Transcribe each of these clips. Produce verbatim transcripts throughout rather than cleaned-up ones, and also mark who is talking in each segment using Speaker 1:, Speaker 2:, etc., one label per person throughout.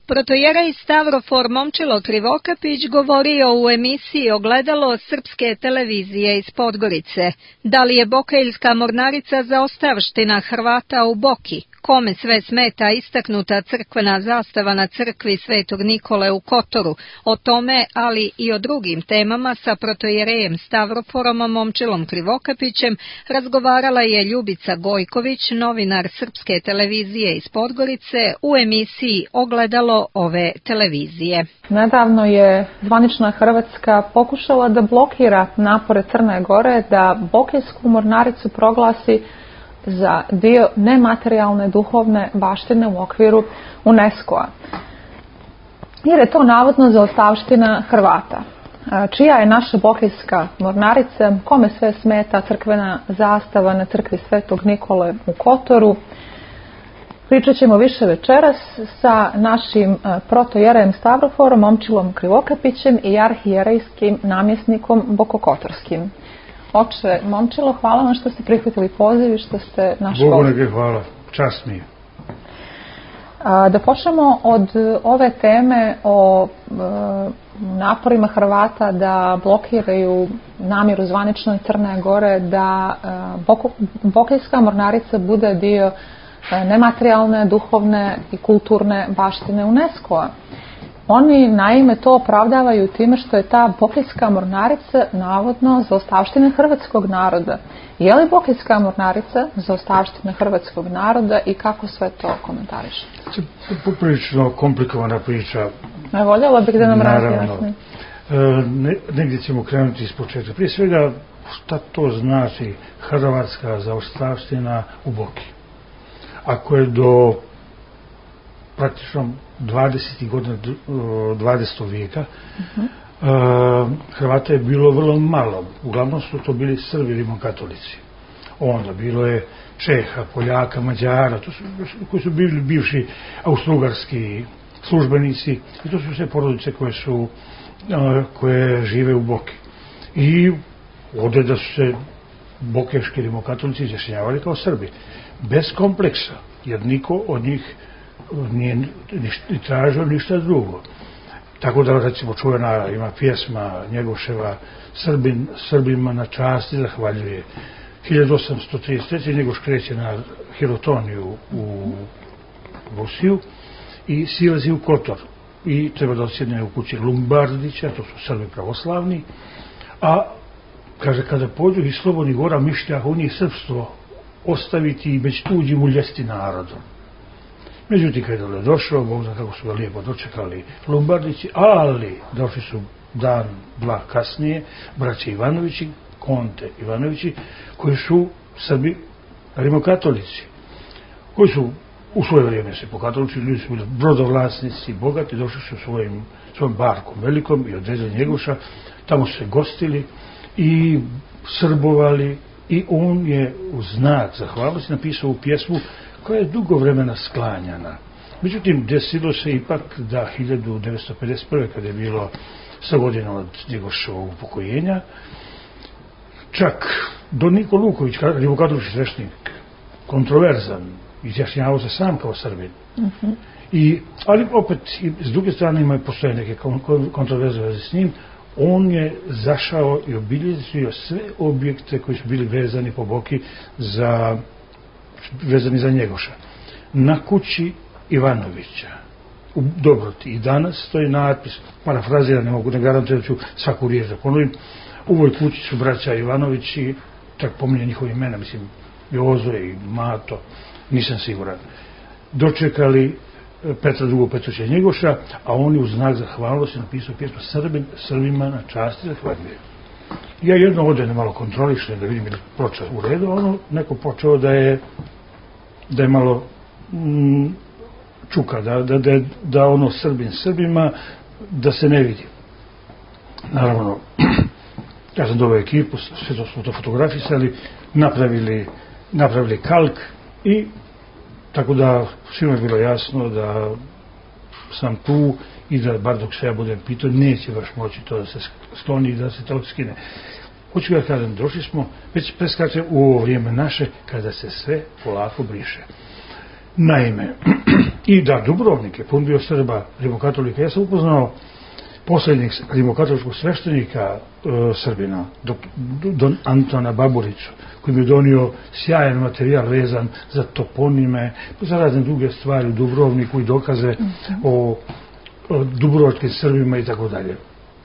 Speaker 1: Protojerej Stavrofor Momčilo Krivokapić govorio u emisiji Ogledalo srpske televizije iz Podgorice. Da li je Bokeljska mornarica zaostavština Hrvata u Boki? Kome sve smeta istaknuta crkvena zastava na crkvi Svetog Nikole u Kotoru? O tome, ali i o drugim temama sa protojerejem Stavroforom Momčilom Krivokapićem razgovarala je Ljubica Gojković, novinar srpske televizije iz Podgorice, u emisiji Ogledalo ove televizije.
Speaker 2: Nedavno je zvanična Hrvatska pokušala da blokira napore Crne Gore da Bokeljsku mornaricu proglasi za dio nematerijalne duhovne baštine u okviru UNESCO-a. Jer je to navodno zaostavština Hrvata. Čija je naša Bokeljska mornarica, kome sve smeta crkvena zastava na crkvi Svetog Nikole u Kotoru. Pričat ćemo više večeras sa našim protojerejem Stavroforom Momčilom Krivokapićem i arhijerejskim namjesnikom Bokokotorskim. Oče Momčilo, hvala vam što ste prihvatili poziv i što ste naš gost.
Speaker 3: Bogu neke hvala, čast mi je.
Speaker 2: Da počnemo od ove teme o e, naporima Hrvata da blokiraju namjeru zvanične Crne Gore da e, Boko, Bokeljska mornarica bude dio e, nematerijalne, duhovne i kulturne baštine UNESCO-a. Oni naime to opravdavaju time što je ta Bokeljska mornarica navodno zaostavština hrvatskog naroda. Je li Bokeljska mornarica zaostavština hrvatskog naroda i kako sve to komentariš?
Speaker 3: To je poprilično komplikovana priča.
Speaker 2: Ne, voljela bih da nam razjasni.
Speaker 3: E, ne, negdje ćemo krenuti iz početka. Prije svega, šta to znači hrvatska zaostavština u Boki? Ako je do praktično dvadesetih godina dvadesetog vijeka uh-huh. Hrvata je bilo vrlo malo. Uglavnom su to bili Srbi rimokatolici. Onda bilo je Čeha, Poljaka, Mađara, to su, koji su bili bivši austrougarski službenici i to su sve porodice koje su koje žive u Boki. I ovdje da su se bokeški rimokatolici izjašnjavali kao Srbi. Bez kompleksa, jer niko od njih nije ni tražio ništa drugo. Tako da, recimo, čuvena ima pjesma Njegoševa Srbin, Srbima na časti zahvaljuje. hiljadu osamsto trideset treće. Njegoš kreće na Hirotoniju u Rusiju i silazi u Kotor. I treba da osjedne u kući Lumbardića, to su Srbi pravoslavni, a kaže, kada pođu iz Slobodnih gora mišljah u njih srpstvo ostaviti i već tuđim uljesti narodom. Međutim, kada je došao, Bog zna kako su ga lijepo dočekali Lumbardići, ali došli su dan, dva kasnije, braće Ivanovići, konte Ivanovići, koji su Srbi rimokatolici, koji su u svoje vrijeme se pokatolici, ljudi su bili brodovlasnici, bogati, došli su svojim, svojim barkom velikom i odvezli Njegoša, tamo su se gostili i srbovali i on je u znak zahvalnosti napisao u pjesmu koja je dugo vremena sklanjana. Međutim, desilo se ipak da hiljadu devetsto pedeset prve. kada je bilo sto godina od Njegošovog upokojenja, čak Don Niko Luković, rimokatolički sveštenik, kontroverzan, izjašnjavao se sam kao Srbin. Uh-huh. I, ali opet, s druge strane ima postoje neke kontroverze s njim, on je zašao i obilježio sve objekte koji su bili vezani po Boki za vezani za Njegoša. Na kući Ivanovića u Dobroti i danas stoji natpis, parafraziran, ne mogu ne garantujem da ću svaku riječ da ponovim, u ovoj kući su braća Ivanovići, čak pominje njihove imena, mislim Jozo i Mato, nisam siguran, dočekali Petra drugog. Petrovića Njegoša, a on je u znak zahvalnosti napisao pjesmu Srbin, Srbima na časti zahvaljuje. Ja jedno odem malo kontrolišem da vidim ili ploča u redu, ono neko počeo da je da je malo mm, čuka, da, da, da, da ono Srbin Srbima, da se ne vidi. Naravno, ja sam doveo ekipu, sve to smo to fotografisali, napravili, napravili kalk i tako da svima je bilo jasno da sam tu i da bar dok se ja budem pitao, neće baš moći to da se skloni i da se to skine. Hoću ga kažem, došli smo, već preskače u ovo vrijeme naše, kada se sve polako briše. Naime, i da Dubrovnik je pun bio Srba, rimokatolika. Ja sam upoznao posljednjeg rimokatoličkog sveštenika e, Srbina, dok, don Antona Baburiću, koji mi je donio sjajan materijal vezan za toponime, za razne druge stvari u Dubrovniku i dokaze mm-hmm. o, o dubrovačkim Srbima i tako dalje.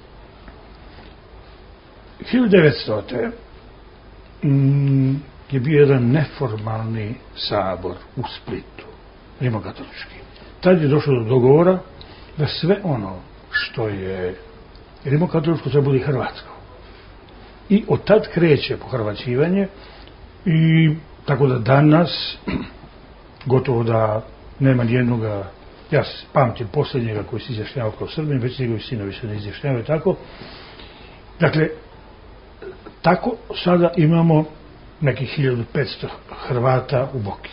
Speaker 3: hiljadu devetstote. Mm, je bio jedan neformalni sabor u Splitu, rimokatolički. Tad je došlo do dogovora da sve ono što je rimokatoličko treba bude hrvatsko. I od tad kreće pohrvaćivanje i tako da danas gotovo da nema nijednoga, ja pamtim posljednjega koji se izjašnjava kao Srbin, već njegovi sinovi se ne izjašnjavaju tako. Dakle, tako sada imamo nekih hiljadu petsto Hrvata u Boki.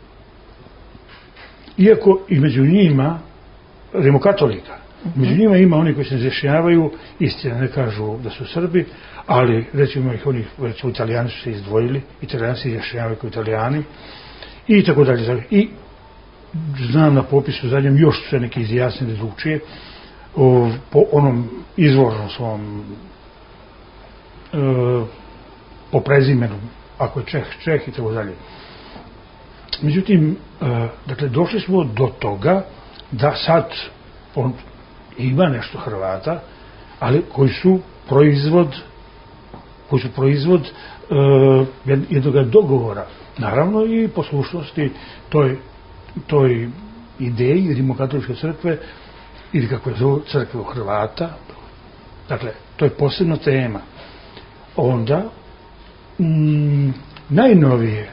Speaker 3: Iako i među njima rimokatolika, mm-hmm. među njima ima oni koji se izjašnjavaju, istina ne kažu da su Srbi, ali recimo ih oni, recimo Italijani su se izdvojili, Italijani se izjašnjavaju kao Italijani i tako dalje. I znam na popisu zadnjem još su se neki izjasnili drugčije o, po onom izvornom svom e, po prezimenu, ako je Čeh, Čeh i tako dalje. Međutim, e, dakle, došli smo do toga da sad on ima nešto Hrvata, ali koji su proizvod koji su proizvod e, jednog dogovora, naravno i poslušnosti toj, toj ideji rimokatoličke crkve ili kako je zove crkve u Hrvata. Dakle, to je posebna tema. Onda mm, najnovije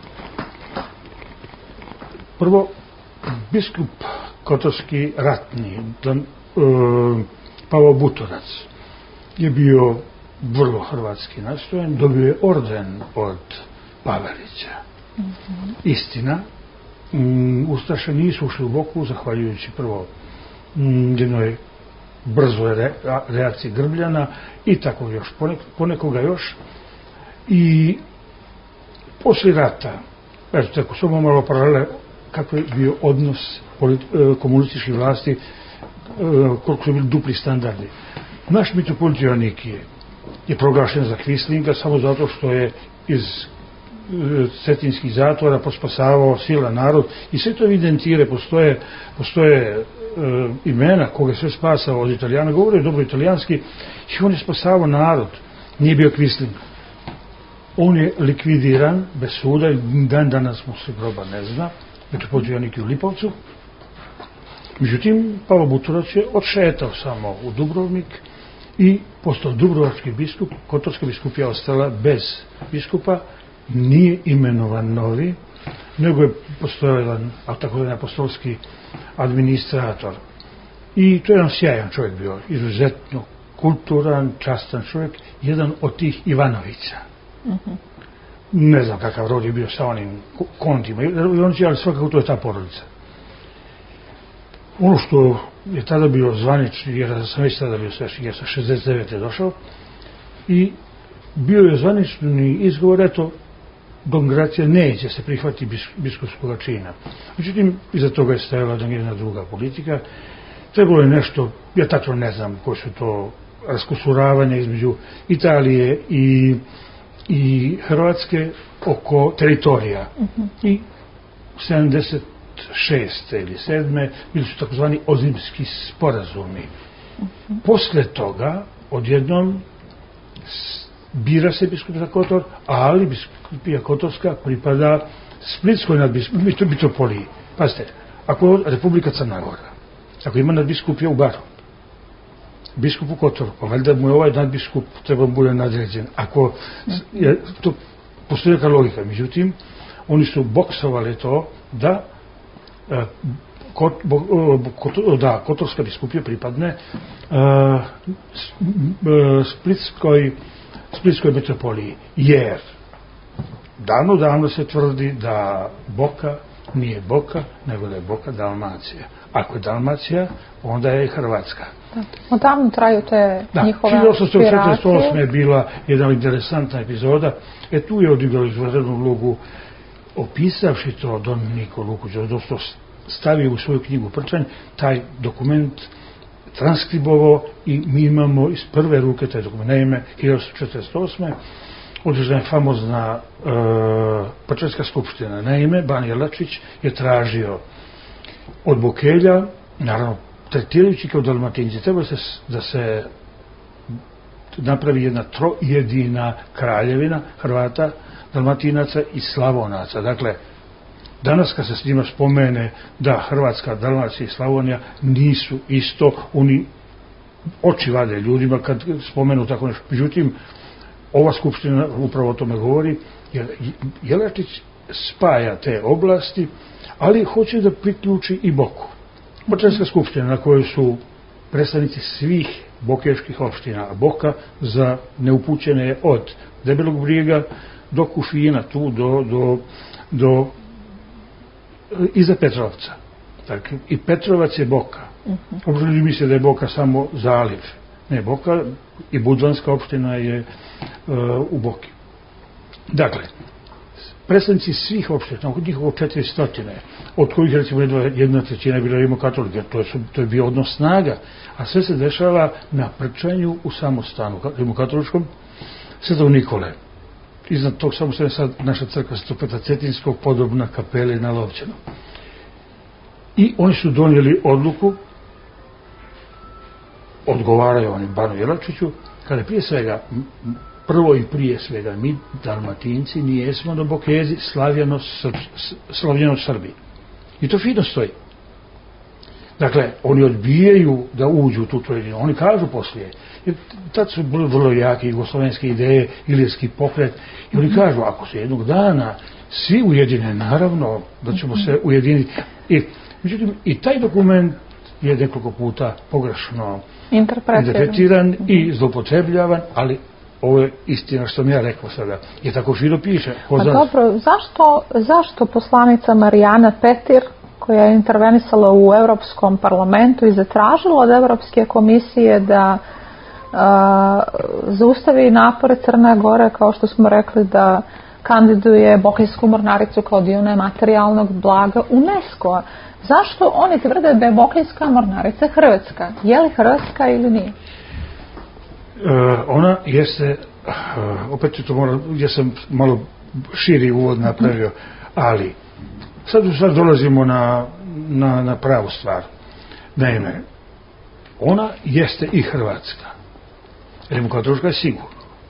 Speaker 3: prvo biskup kotorski ratni don, e, Pavao Butorac je bio vrlo hrvatski nastrojen, dobio je orden od Pavelića. Mm-hmm. Istina, um, Ustaše nisu ušli u Boku, zahvaljujući prvo um, jednoj brzoj re, reakciji Grbljana i tako još, ponek, ponekoga još. I poslije rata, eto tako, samo malo paralele, kako je bio odnos politi, komunističkih vlasti, koliko su bili dupli standardi. Naš mitropolit Joannikije je proglašen za kvislinga samo zato što je iz cetinskih zatvora pospasavao silan narod i sve to evidentire, postoje, postoje e, imena koga sve spasao od Italijana, govore dobro italijanski i on je spasavao narod, nije bio kvisling. On je likvidiran bez suda i dan danas mu se groba ne zna, mitropolit Joannikije u Lipovcu. Međutim, Pavao Butorac je odšetao samo u Dubrovnik i postao dubrovački biskup, kotorska biskupija ostala bez biskupa, nije imenovan novi, nego je postojao jedan takozvani apostolski administrator. I to je jedan sjajan čovjek bio, izuzetno kulturan, častan čovjek, jedan od tih Ivanovića. Uh-huh. Ne znam kakav rod je bio sa onim kontima, ali svakako to je ta porodica. Ono što je tada bio zvanični, jer sam već tada bio svešnik, jer sam šezdeset devete došao, i bio je zvanični izgovor, eto, kongregacija neće se prihvatiti bis, biskupskog čina. Međutim, iza toga je stajala jedna druga politika. Trebalo je nešto, ja tačno ne znam koji su to raskusuravanja između Italije i, i Hrvatske oko teritorija. Uh-huh. I sedamdeset šeste ili sedme bili su takozvani Ozimski sporazumi. Uh-huh. Posle toga, odjednom, bira se biskup za Kotor, ali biskupija Kotorska pripada Splitskoj mitropoliji. Pazite, ako je Republika Crna Gora, ako ima nadbiskupija u Baru, biskup u Kotoru, pa valjda mu je ovaj nadbiskup treba bude nadređen. Ako je, to postoji neka logika. Međutim, oni su boksovali to da Kot, kot, da Kotorska biskupija pripadne uh, Splitskoj, Splitskoj metropoliji, jer davno davno se tvrdi da Boka nije Boka, nego da je Boka Dalmacija. Ako je Dalmacija, onda je Hrvatska.
Speaker 2: Odavno traju te
Speaker 3: da,
Speaker 2: njihove
Speaker 3: aspiracije. hiljadu osamsto četrdeset osme je bila jedna interesantna epizoda. E tu je odigrao izvanrednu ulogu opisavši to don Niko Luković, odnosno stavio u svoju knjigu Prčanj, taj dokument transkribovao i mi imamo iz prve ruke taj dokument. Naime, hiljadu četrdeset osme održana je famozna e, Prčanjska skupština. Naime, Ban Jelačić je tražio od Bokelja, naravno tretirajući kao Dalmatinci, treba se da se napravi jedna trojedina kraljevina Hrvata, Dalmatinaca i Slavonaca. Dakle, danas kad se s njima spomene da Hrvatska, Dalmacija i Slavonija nisu isto, oni oči vade ljudima kad spomenu tako nešto. Međutim, ova skupština upravo o tome govori, jer Jelačić spaja te oblasti, ali hoće da priključi i Boku. Prčanjska skupština na kojoj su predstavnici svih bokeških opština, a Boka za neupućene je od Debelog Brijega do Kufina, tu do, do, do iza Petrovca. Dakle, i Petrovac je Boka. Obično ljudi misle da je Boka samo zaliv. Ne, Boka i Budvanska opština je uh, u Boki. Dakle, predstavnici svih opština, od njih oko četiri stotine, od kojih recimo jedna trećina je bila rimokatolika, to je, to je bio odnos snaga, a sve se dešava na Prčanju u samostanu rimokatoličkom Svetog Nikole. Iznad tog samostana je sad naša crkva Svetog Petra Cetinskog, podobna kapeli na Lovćenu. I oni su donijeli odluku, odgovaraju oni Banu Jelačiću, kada prije svega, prvo i prije svega, mi Dalmatinci nijesmo do Bokezi slavljeno Srbi. I to fino stoji. Dakle, oni odbijaju da uđu u tu trojedinu. Oni kažu poslije, jer tad su bili vrlo jake jugoslovenske ideje, ilirski pokret, i oni kažu, ako se jednog dana svi ujedine, naravno da ćemo se ujediniti. I, međutim, i taj dokument je nekoliko puta pogrešno interpretiran i zloupotrebljavan, ali ovo je istina što mi ja rekao sada. Je tako fino piše.
Speaker 2: A dobro, zašto, zašto poslanica Marijana Petir, koja je intervenisala u Europskom parlamentu i zatražila od Evropske komisije da a, zaustavi napore Crne Gore, kao što smo rekli, da kandiduje Bokeljsku mornaricu kao dio nematerijalnog blaga UNESCO. Zašto oni tvrde da je Bokeljska mornarica hrvatska? Je li hrvatska ili nije?
Speaker 3: E, ona jeste, opet to mora, ja sam malo širi uvod napravio, ali sad, sad dolazimo na, na, na pravu stvar. Naime, ona jeste i hrvatska. Rimokatolička je sigurno.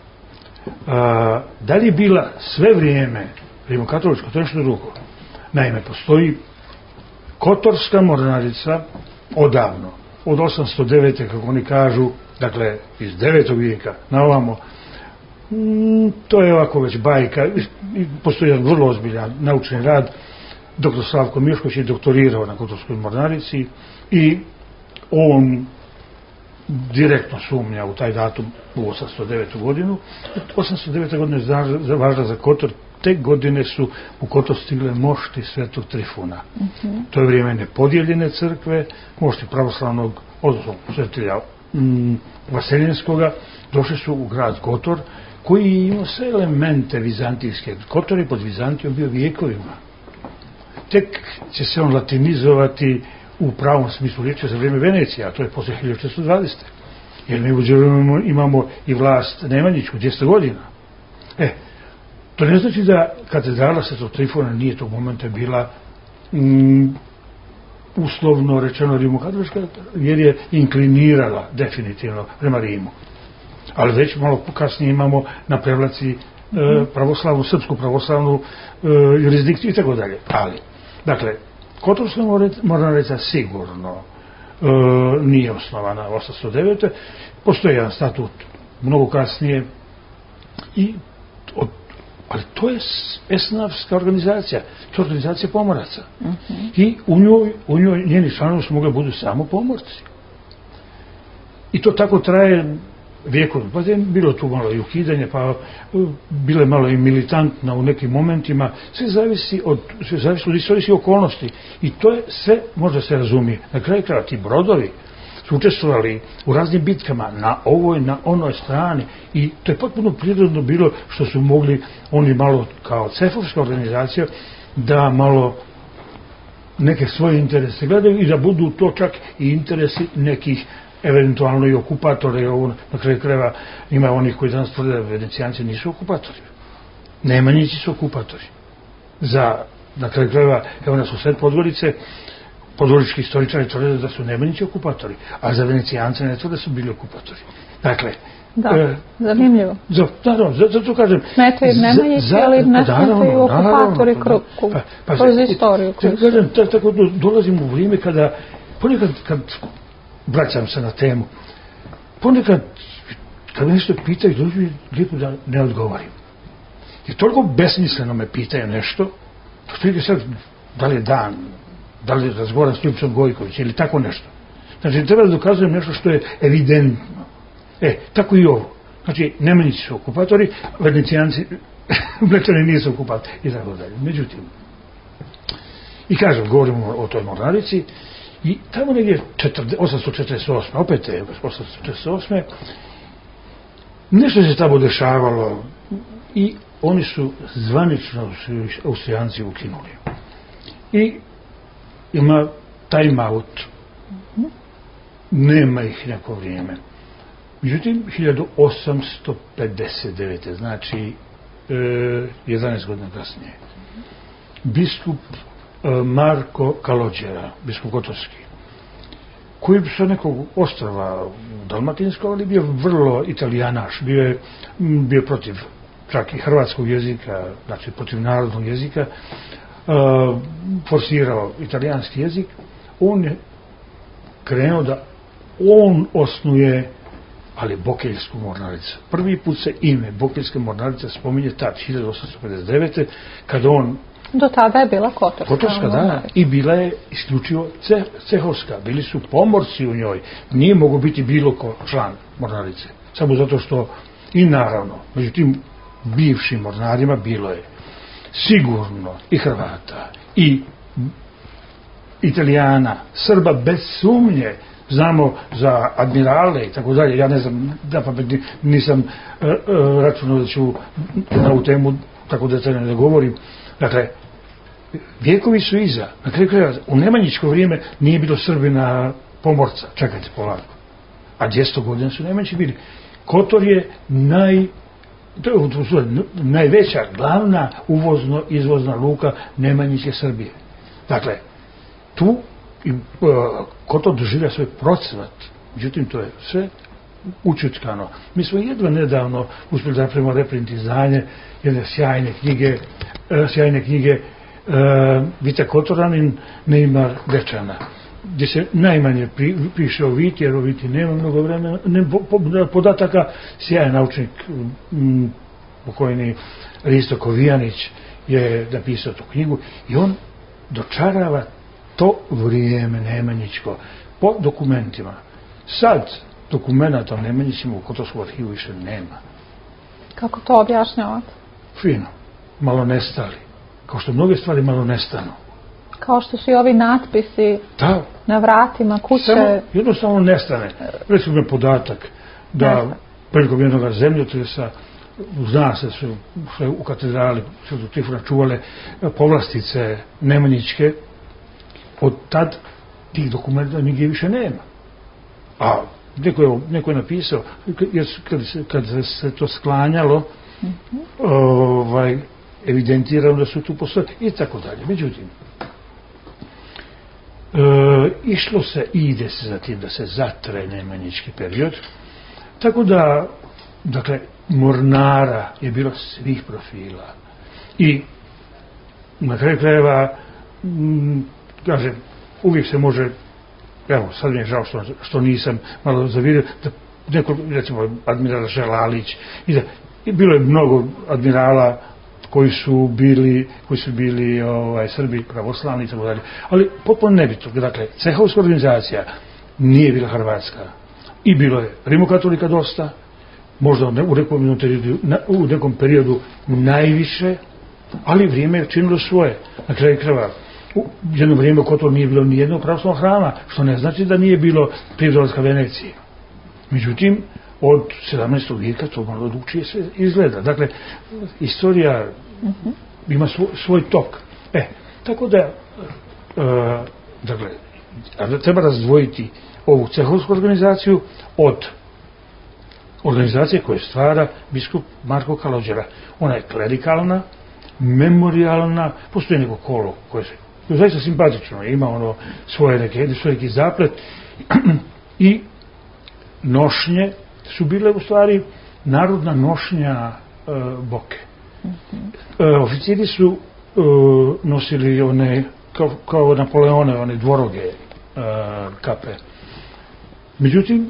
Speaker 3: A, da li je bila sve vrijeme rimokatolička, to je nešto drugo. Naime, postoji Kotorska mornarica odavno, od osamsto devete. kako oni kažu, dakle iz devetog vijeka na ovamo. Mm, to je ovako već bajka. Postoji jedan vrlo ozbiljan naučni rad. Doktor Slavko Mišković je doktorirao na Kotorskoj mornarici i on direktno sumnja u taj datum u osamsto devetu godinu. osamsto deveta godina je važna za Kotor. Te godine su u Kotor stigle mošti Svetog Trifuna. Mm-hmm. To je vrijeme nepodijeljene crkve, mošti pravoslavnog, odnosno svetitelja mm, Vaseljenskoga, došli su u grad Kotor, koji ima sve elemente vizantijske. Kotor je pod Vizantijom bio vijekovima. Tek će se on latinizovati u pravom smislu riječi za vrijeme Venecije, a to je posle hiljadu četiristo dvadesete. Jer mi imamo, imamo i vlast Nemanjićku, dvjesto godina. E, to ne znači da katedrala Svetog Trifuna nije tog momenta bila mm, uslovno rečeno rimokatolička, jer je inklinirala definitivno prema Rimu. Ali već malo kasnije imamo na prevlaci e, pravoslavnu, srpsku pravoslavnu e, jurisdikciju i tako dalje. Ali, dakle, Kotorska mornarica sigurno e, nije osnovana u osamsto devete. Postoji jedan statut mnogo kasnije, i, od, ali to je esnafska organizacija, to je organizacija pomoraca. Uh-huh. I u njoj, u njoj njeni članovi su mogli budu samo pomorci. I to tako traje vijekovima. Pa je bilo tu malo i ukidanje, pa bilo je malo i militantna u nekim momentima. Sve zavisi od, sve zavisi od istorijskih okolnosti. I to je sve, možda se razumije. Na kraju kraja ti brodovi su učestvovali u raznim bitkama na ovoj, na onoj strani i to je potpuno prirodno bilo što su mogli oni malo kao cefovska organizacija da malo neke svoje interese gledaju i da budu to čak i interesi nekih eventualno i okupatora i ovo, na kraju krajeva ima onih koji danas tvrde da Venecijanci nisu okupatori. Nemanjići su okupatori. Za, na kraju krajeva, evo nas u sred Podgorice, podgorički istoričari tvrde da su Nemanjići okupatori, a za Venecijance ne tvrde da su bili okupatori. Dakle,
Speaker 2: da,
Speaker 3: e,
Speaker 2: zanimljivo.
Speaker 3: Za, naravno, zato to kažem.
Speaker 2: Smetaju Nemanjići, ali ne smetaju okupatori kroz
Speaker 3: pa, pa,
Speaker 2: kroz istoriju.
Speaker 3: Kroz... Kažem, tako dolazim u vrijeme kada, ponekad kad vraćam se na temu, ponekad kad me nešto pitaju, dođu mi lijepo da ne odgovorim. Jer toliko besmisleno me pitaju nešto, to što sad, da li je dan, da li razgovaram s Ljubicom Gojković ili tako nešto. Znači, treba da dokazujem nešto što je evidentno. E, tako i ovo. Znači, Nemanjići su okupatori, Venecijanci, Mlečani nisu okupatori i tako dalje. Međutim, i kažem, govorimo o toj mornarici, i tamo negdje osamsto četrdeset osme opet je osamsto četrdeset osme nešto se tamo dešavalo i oni su zvanično Austrijanci ukinuli. I ima time out. Nema ih neko vrijeme. Međutim, hiljadu osamsto pedeset devete znači e, jedanaest godina kasnije, biskup Marko Kalođera, biskup Gotorski, koji bi sa nekog ostrava dalmatinskog, ali bio vrlo italijanaš, bio je bio protiv čak i hrvatskog jezika, znači protiv narodnog jezika, uh, forsirao italijanski jezik, on je krenuo da on osnuje, ali Bokeljsku mornaricu. Prvi put se ime Bokeljske mornarice spominje tad, hiljadu osamsto pedeset devete kada on
Speaker 2: do tada je bila Kotorska.
Speaker 3: Kotorska, da, i bila je isključivo ce, cehovska. Bili su pomorci u njoj. Nije mogo biti bilo ko član mornarice. Samo zato što, i naravno, među tim bivšim mornarima bilo je sigurno i Hrvata, i Italijana, Srba bez sumnje. Znamo za admirale i tako dalje. Ja ne znam, da pa nisam uh, uh, računao da ću na ovu temu tako detaljno da govorim. Dakle, vijekovi su iza. Na kraju krajeva, u nemanjičko vrijeme nije bilo Srbina pomorca. Čekajte polako. A dvjesto godina su Nemanjići bili. Kotor je naj, najveća, glavna uvozno-izvozna luka Nemanjiće Srbije. Dakle, tu i, uh, Kotor doživlja svoj procvat. Međutim, to je sve učutkano. Mi smo jedva nedavno uspjeli da napravimo reprint izdanje jedne sjajne knjige, uh, sjajne knjige uh, Vita Kotoranin, Neimar Dečana, gdje se najmanje pri, piše o Viti, jer o Viti nema mnogo vremena, ne, po, po, podataka. Sjajan naučnik, m, pokojni Risto Kovijanić je napisao tu knjigu i on dočarava to vrijeme nemanjičko po dokumentima. Sad dokumenta o Nemanjićima u Kotorskom arhivu više nema.
Speaker 2: Kako to objašnjavate?
Speaker 3: Fino. Malo nestali. Kao što mnoge stvari malo nestanu.
Speaker 2: Kao što su i ovi natpisi da. Na vratima kuće.
Speaker 3: Samo jednostavno nestane. Recimo je podatak da prilikom jednog zemljotresa zna se su, su u katedrali Svetog Trifuna čuvale povlastice nemanjičke. Od tad tih dokumenta nigdje više nema. A neko je, neko je napisao, jer kad se, kad se to sklanjalo, mm-hmm. ovaj, evidentirano da su tu postoje i tako dalje. Međutim, e, išlo se i ide se za tim da se zatre nemanjički period, tako da, dakle, mornara je bilo svih profila. I na kraju krajeva, m, kažem, uvijek se može, evo, sad mi je žao što, što nisam malo zavidio, da neko, recimo, admiral Želalić, i da, i bilo je mnogo admirala koji su bili, koji su bili ovaj, Srbi, pravoslavni i tako dalje, ali potpuno nebitno. Dakle, cehovska organizacija nije bila hrvatska i bilo je rimokatolika dosta, možda u nekom periodu, u nekom periodu najviše, ali vrijeme je činilo svoje. Na kraju krajeva, u jedno vrijeme u Kotoru nije bilo ni jednog pravoslavnog hrama, što ne znači da nije bilo prije dolaska Venecije. Međutim, od sedamnaestog vijeka to malo drugčije se izgleda. Dakle, istorija uh-huh. ima svoj, svoj tok. E, tako da, e, dakle, treba razdvojiti ovu cehovsku organizaciju od organizacije koje stvara biskup Marko Kalođera. Ona je klerikalna, memorialna, postoji neko kolo koje se je zaista simpatično, ima ono svoje neke, svoje neki zaplet i nošnje su bile u stvari narodna nošnja e, boke. E, oficiri su e, nosili one kao, kao Napoleone, one dvoroge e, kape. Međutim,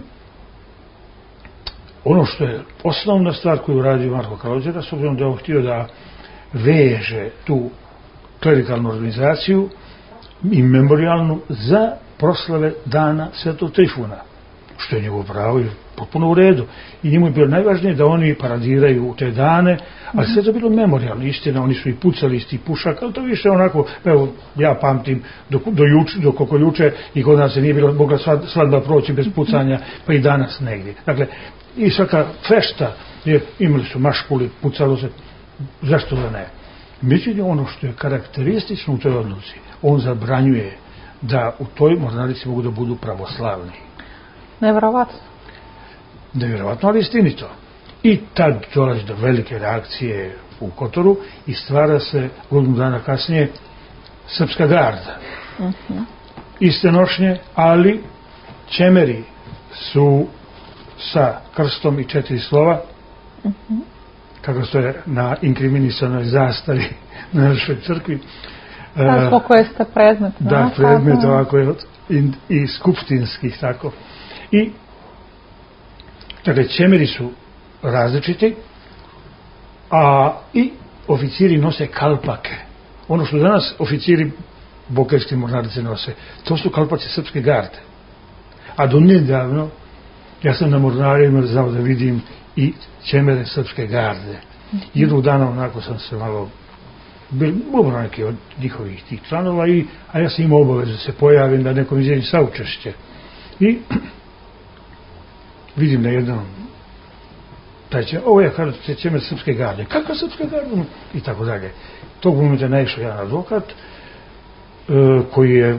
Speaker 3: ono što je osnovna stvar koju uradio Marko Kalođera, s obzirom da je on htio da veže tu klerikalnu organizaciju i memorialnu za proslave dana Svetog Trifuna, što je njegovo pravo i potpuno u redu. I njemu je bilo najvažnije da oni paradiraju u te dane, ali sve to je bilo memorialno. Istina, oni su i pucali iz tih pušaka, ali to više onako, evo, ja pamtim, do, do, juč, do koliko juče i kod nas se nije bilo mogla svadba proći bez pucanja, pa i danas negdje. Dakle, i svaka fešta, jer imali su mašpuli, pucalo se, zašto da ne? Međutim, ono što je karakteristično u toj odluci, on zabranjuje da u toj mornarici mogu da budu pravoslavni.
Speaker 2: Nevjerovatno.
Speaker 3: Nevjerovatno, ali istinito. I tad dolazi do velike reakcije u Kotoru i stvara se godinu dana kasnije Srpska garda. Uh-huh. Iste nošnje, ali čemeri su sa krstom i četiri slova, uh-huh. kako stoje na inkriminisanoj zastavi na našoj crkvi.
Speaker 2: Da, zbog koje ste predmet.
Speaker 3: Da, predmet ovako je i, i skupštinskih, tako. I, dakle, čemeri su različiti, a i oficiri nose kalpake. Ono što danas oficiri Bokeljske mornarice nose, to su kalpaci Srpske garde. A do nedavno, ja sam na mornarima znao da vidim i čemere Srpske garde. Jednog dana onako sam se malo bil dobro neki od njihovih tih članova, i, a ja sam imao obavezu da se pojavim, da nekom izvijenim saučešće. I vidim na jednom taj će, ovo je kažu čemer Srpske garde. Kakva Srpska garda? I tako dalje. Tog momenta naišao jedan advokat e, koji je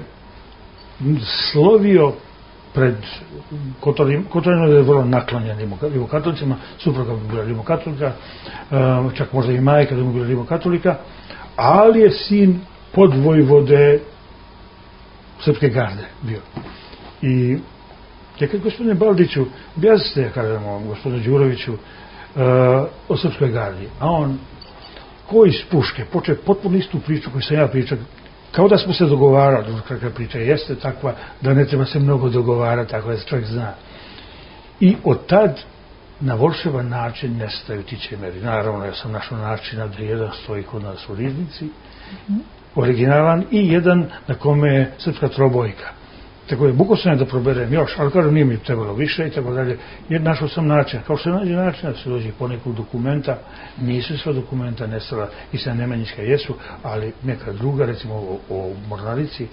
Speaker 3: slovio pred Kotorino, da je vrlo naklonjen rimokatolicima, supruga bi bila rimokatolika, čak možda i majka da mu bila rimokatolika, ali je sin podvojvode Srpske garde bio. I ja kad gospodine Baldiću, objasnite, kažemo gospodinu Đuroviću, uh, o Srpskoj gardi, a on, ko iz puške, počeo potpuno istu priču koju sam ja pričao, kao da smo se dogovarali, kakva priča jeste takva, da ne treba se mnogo dogovarati, tako da se čovjek zna. I od tad, na volševan način, nestaju ti čemeri. Naravno, ja sam našao načina da jedan stoji kod nas u riznici, mm-hmm. originalan, i jedan na kome je srpska trobojka. Tako je, buko sam da proberem još, ali kažem, nije mi trebalo više i tako dalje, jer našao sam način. Kao što nađe način da se dođe po nekog dokumenta, nisu sva dokumenta nestala, i sa Nemanjićka jesu, ali neka druga, recimo o, o mornarici,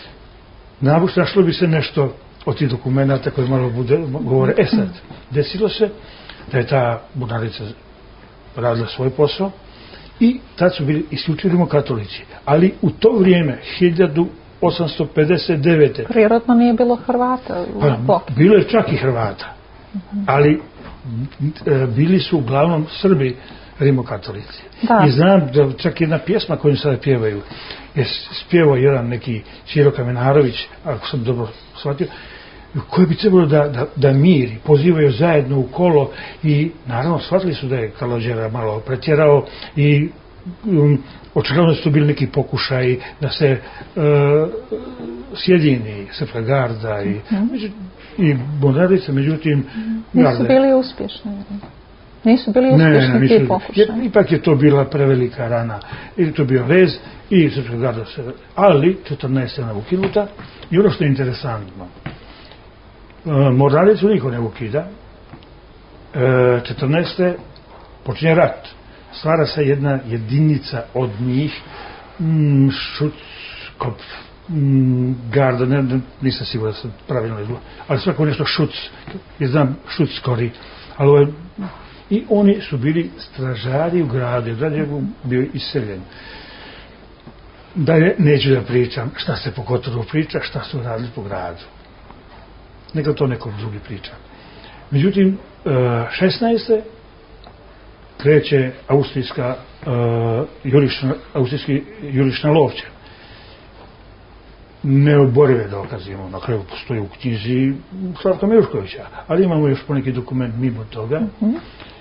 Speaker 3: našlo bi se nešto od tih dokumenta koji malo bude, govore. E sad, desilo se da je ta mornarica radila svoj posao i tad su bili isključivo rimokatolici, ali u to vrijeme, hiljadu osamsto pedeset devete.
Speaker 2: Prirodno nije bilo Hrvata u
Speaker 3: pa,
Speaker 2: Boki.
Speaker 3: Bilo je čak i Hrvata, uh-huh. ali e, bili su uglavnom Srbi rimokatolici. Da. I znam da čak jedna pjesma koju sada pjevaju je spjevao jedan neki Ćiro Kamenarović, ako sam dobro shvatio, koji bi trebalo da, da, da miri, pozivaju zajedno u kolo, i naravno shvatili su da je Kalođera malo pretjerao i um, očigledno su bili neki pokušaj da se uh, sjedini Srpska garda i, mm-hmm. i mornarica, međutim
Speaker 2: mm-hmm. nisu bili uspješni. Nisu bili uspješni ne, ne, ti pokušaj.
Speaker 3: Ipak je to bila prevelika rana. Ili to bio rez i Srpska garda se... Ali, četrnaeste je ukinuta, i ono što je interesantno, uh, mornaricu niko ne ukida, uh, četrnaeste počinje rat. Stvara se jedna jedinica od njih, mm, šut, Klop, mm, Garda, ne, ne, nisam siguran da sam pravilno izgleda, ali svako nešto Šuc, je znam Šuc skori, ali ovaj, i oni su bili stražari u gradu, grad je bio iseljen. Da je, neću da pričam šta se po Kotoru priča, šta su radili po gradu. Neka to neko drugi priča. Međutim, šesnaeste kreće austrijska uh, jurišna, austrijski jurišna lovče. Neoborive dokaze imamo, na kraju postoji u knjizi Slavka Miluškovića, ali imamo još poneki dokument mimo toga. Mm-hmm.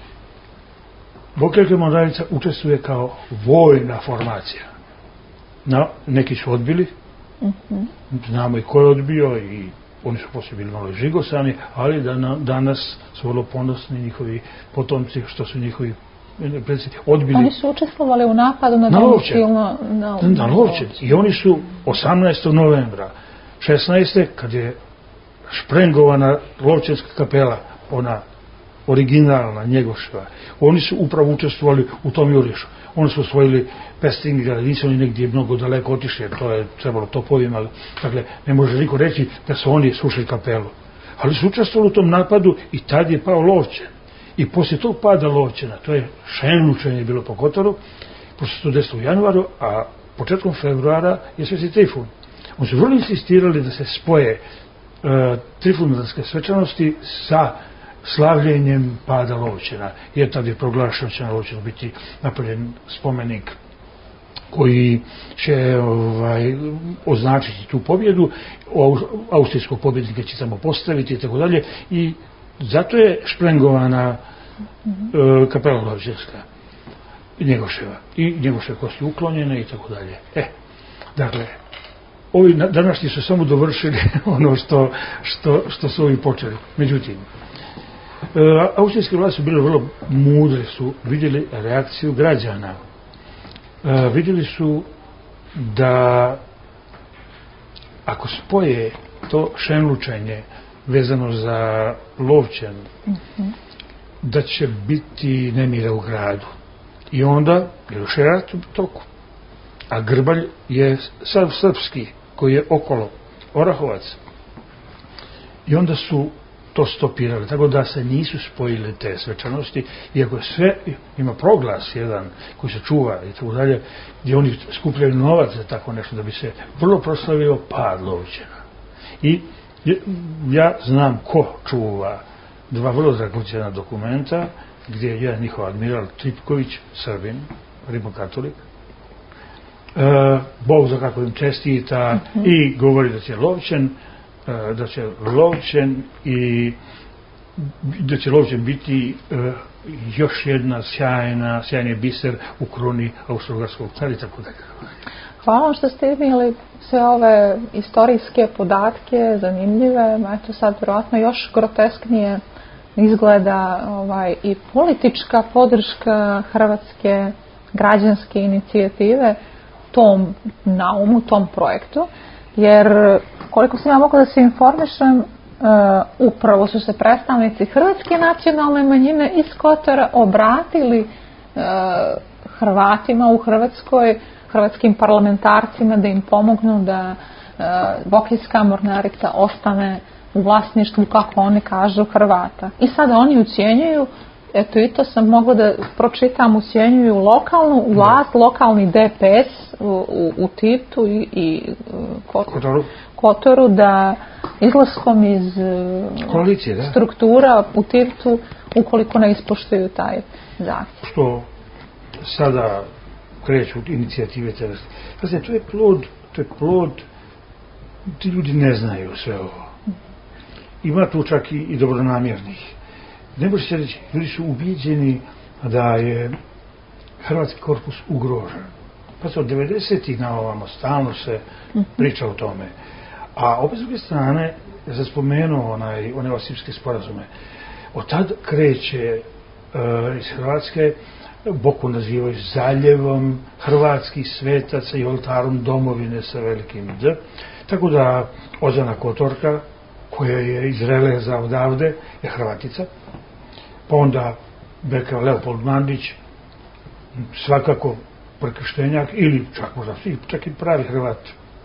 Speaker 3: Bokeljska mornarica učestvuje kao vojna formacija. No, neki su odbili, mm-hmm. znamo i ko je odbio i oni su poslije bili malo žigosani, ali danas su vrlo ponosni njihovi potomci, što su njihovi predsjednici odbili.
Speaker 2: Oni su učestvovali u napadu na,
Speaker 3: na Lovćen.
Speaker 2: Na, na,
Speaker 3: na Lovćen. I oni su osamnaestog novembra šesnaeste kad je šprengovana Lovćenska kapela, ona originalna Njegoševa, oni su upravo učestvovali u tom jurišu. Oni su osvojili Pestinga, nisu oni negdje mnogo daleko otišli, jer to je trebalo topovima, ali dakle, ne može niko reći da su oni srušili kapelu. Ali su učestvovali u tom napadu i tad je pao Lovćen. I poslije tog pada Lovćena, to je šenlučenje bilo po Kotoru, poslije se to desilo u januaru, a početkom februara je Sveti Trifun. Oni su vrlo insistirali da se spoje uh, trifundanske svečanosti sa slavljenjem pada Lovćena, jer tad je proglašeno će na Lovćenu biti napravljen spomenik koji će ovaj, označiti tu pobjedu, austrijskog pobjednika će samo postaviti i tako dalje, i zato je šprengovana mm-hmm. e, kapela Lovćenska Njegoševa i Njegoševe kosti uklonjene i tako dalje. E, dakle, ovi današnji su samo dovršili ono što, što, što su ovi počeli. Međutim, e, austrijske vlasti su bile vrlo mudre, su vidjeli reakciju građana. E, vidjeli su da ako spoje to šenlučenje vezano za Lovćen, mm-hmm. da će biti nemira u gradu. I onda je još rat u toku. A Grbalj je sav srpski, koji je okolo Orahovac. I onda su to stopirali, tako da se nisu spojile te svečanosti, iako je sve, ima proglas jedan koji se čuva i tako dalje, gdje oni skupljaju novac za tako nešto, da bi se vrlo proslavio pad Lovćena. I ja znam ko čuva dva vrlo dragocjena dokumenta, gdje je jedan njihov admiral Tripković, Srbin, rimokatolik, e, Bog za kako im čestita, mm-hmm. i govori da će Lovćen, e, da će Lovćen i da će Lovćen biti e, još jedna sjajna, sjajni biser u kruni Austro-Ugarskog cara i tako dalje.
Speaker 2: Hvala vam što ste imali sve ove istorijske podatke, zanimljive, eto sad vjerojatno još grotesknije izgleda ovaj, i politička podrška hrvatske građanske inicijative tom naumu, tom projektu, jer koliko sam ja mogla da se informišem, uh, upravo su se predstavnici hrvatske nacionalne manjine iz Kotora obratili uh, Hrvatima u Hrvatskoj, hrvatskim parlamentarcima da im pomognu da uh, Bokeljska mornarica ostane u vlasništvu, kako oni kažu, Hrvata. I sada oni ucijenjuju, eto i to sam mogla da pročitam, ucijenjuju lokalnu vlast, lokalni D P S u, u, u Tivtu i, i Kotoru. Kotoru, da izlaskom iz koalicije, da, struktura u Tivtu, ukoliko ne ispoštuju taj zahtjev.
Speaker 3: Što sada kreću inicijative teroriste. Znači, to je plod, to je plod, ti ljudi ne znaju sve ovo. Ima tu čak i, i dobronamjernih. Ne može se reći, ljudi su ubijeđeni da je hrvatski korpus ugrožen. Pa se od devedesetih na ovamo stalno se priča o tome. A opet s druge strane, ja sam spomenuo onaj, one Osipske sporazume, od tad kreće uh, iz Hrvatske, Boku nazivaju zaljevom hrvatskih svetaca i oltarom domovine sa velikim D. Tako da Ozana Kotorka, koja je iz Releza odavde, je Hrvatica. Pa onda Beka Leopold Mandić, svakako prekrštenjak, ili čak možda čak i pravi Hrvat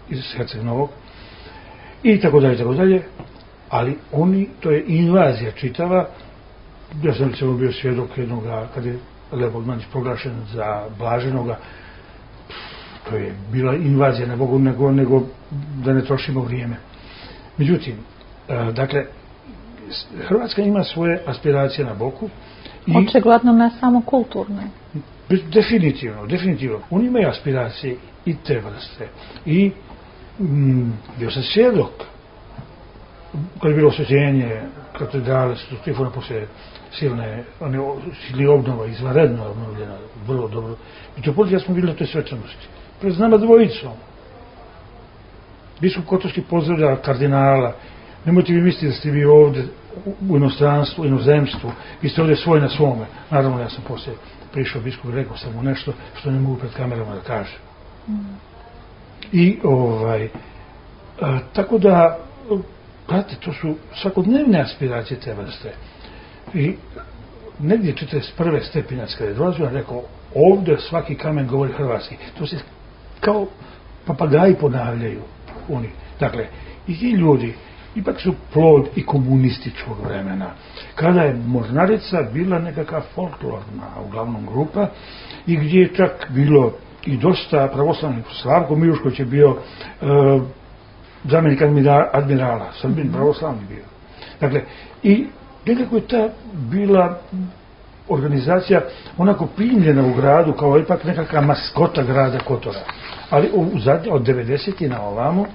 Speaker 3: iz Herceg Novog i tako dalje, tako dalje, ali oni, to je invazija čitava. Ja sam recimo bio svjedok jednoga, kad je Leopold Mandić proglašen za blaženoga, to je bila invazija, ne mogu nego, nego da ne trošimo vrijeme. Međutim, dakle, Hrvatska ima svoje aspiracije na boku.
Speaker 2: I očigledno ne samo kulturne.
Speaker 3: Definitivno, definitivno. Oni imaju aspiracije i te vrste. I mm, bio sam svjedok kad je bilo osvećenje katedrale Stifona poslije silne, one sili obnova, izvanredno obnovljena, vrlo dobro. Mitropolita smo bili na toj svečanosti. Pred nama dvojicom. Biskup Kotorski pozdravlja kardinala. Nemojte vi misliti da ste vi ovdje u inostranstvu, u inozemstvu, vi ste ovdje svoj na svome. Naravno, ja sam poslije prišao biskup i rekao sam mu nešto što ne mogu pred kamerama da kažem. Mm. I ovaj, a, tako da, gledajte, to su svakodnevne aspiracije te vrste. I negdje četrdeset prve Stepinac kada je dolazio, on rekao, ovdje svaki kamen govori hrvatski. To se kao papagaji ponavljaju oni. Dakle, i ti ljudi ipak su plod i komunističkog vremena. Kada je Mornarica bila nekakva folklorna, uglavnom grupa, i gdje je čak bilo i dosta pravoslavnih. Slavko Milušković je bio e, zamjenik admirala, Srbin pravoslavni bio. Dakle, i nekako je ta bila organizacija onako primljena u gradu kao ipak nekakva maskota grada Kotora. Ali u zadnje, od devedesetih na ovamo,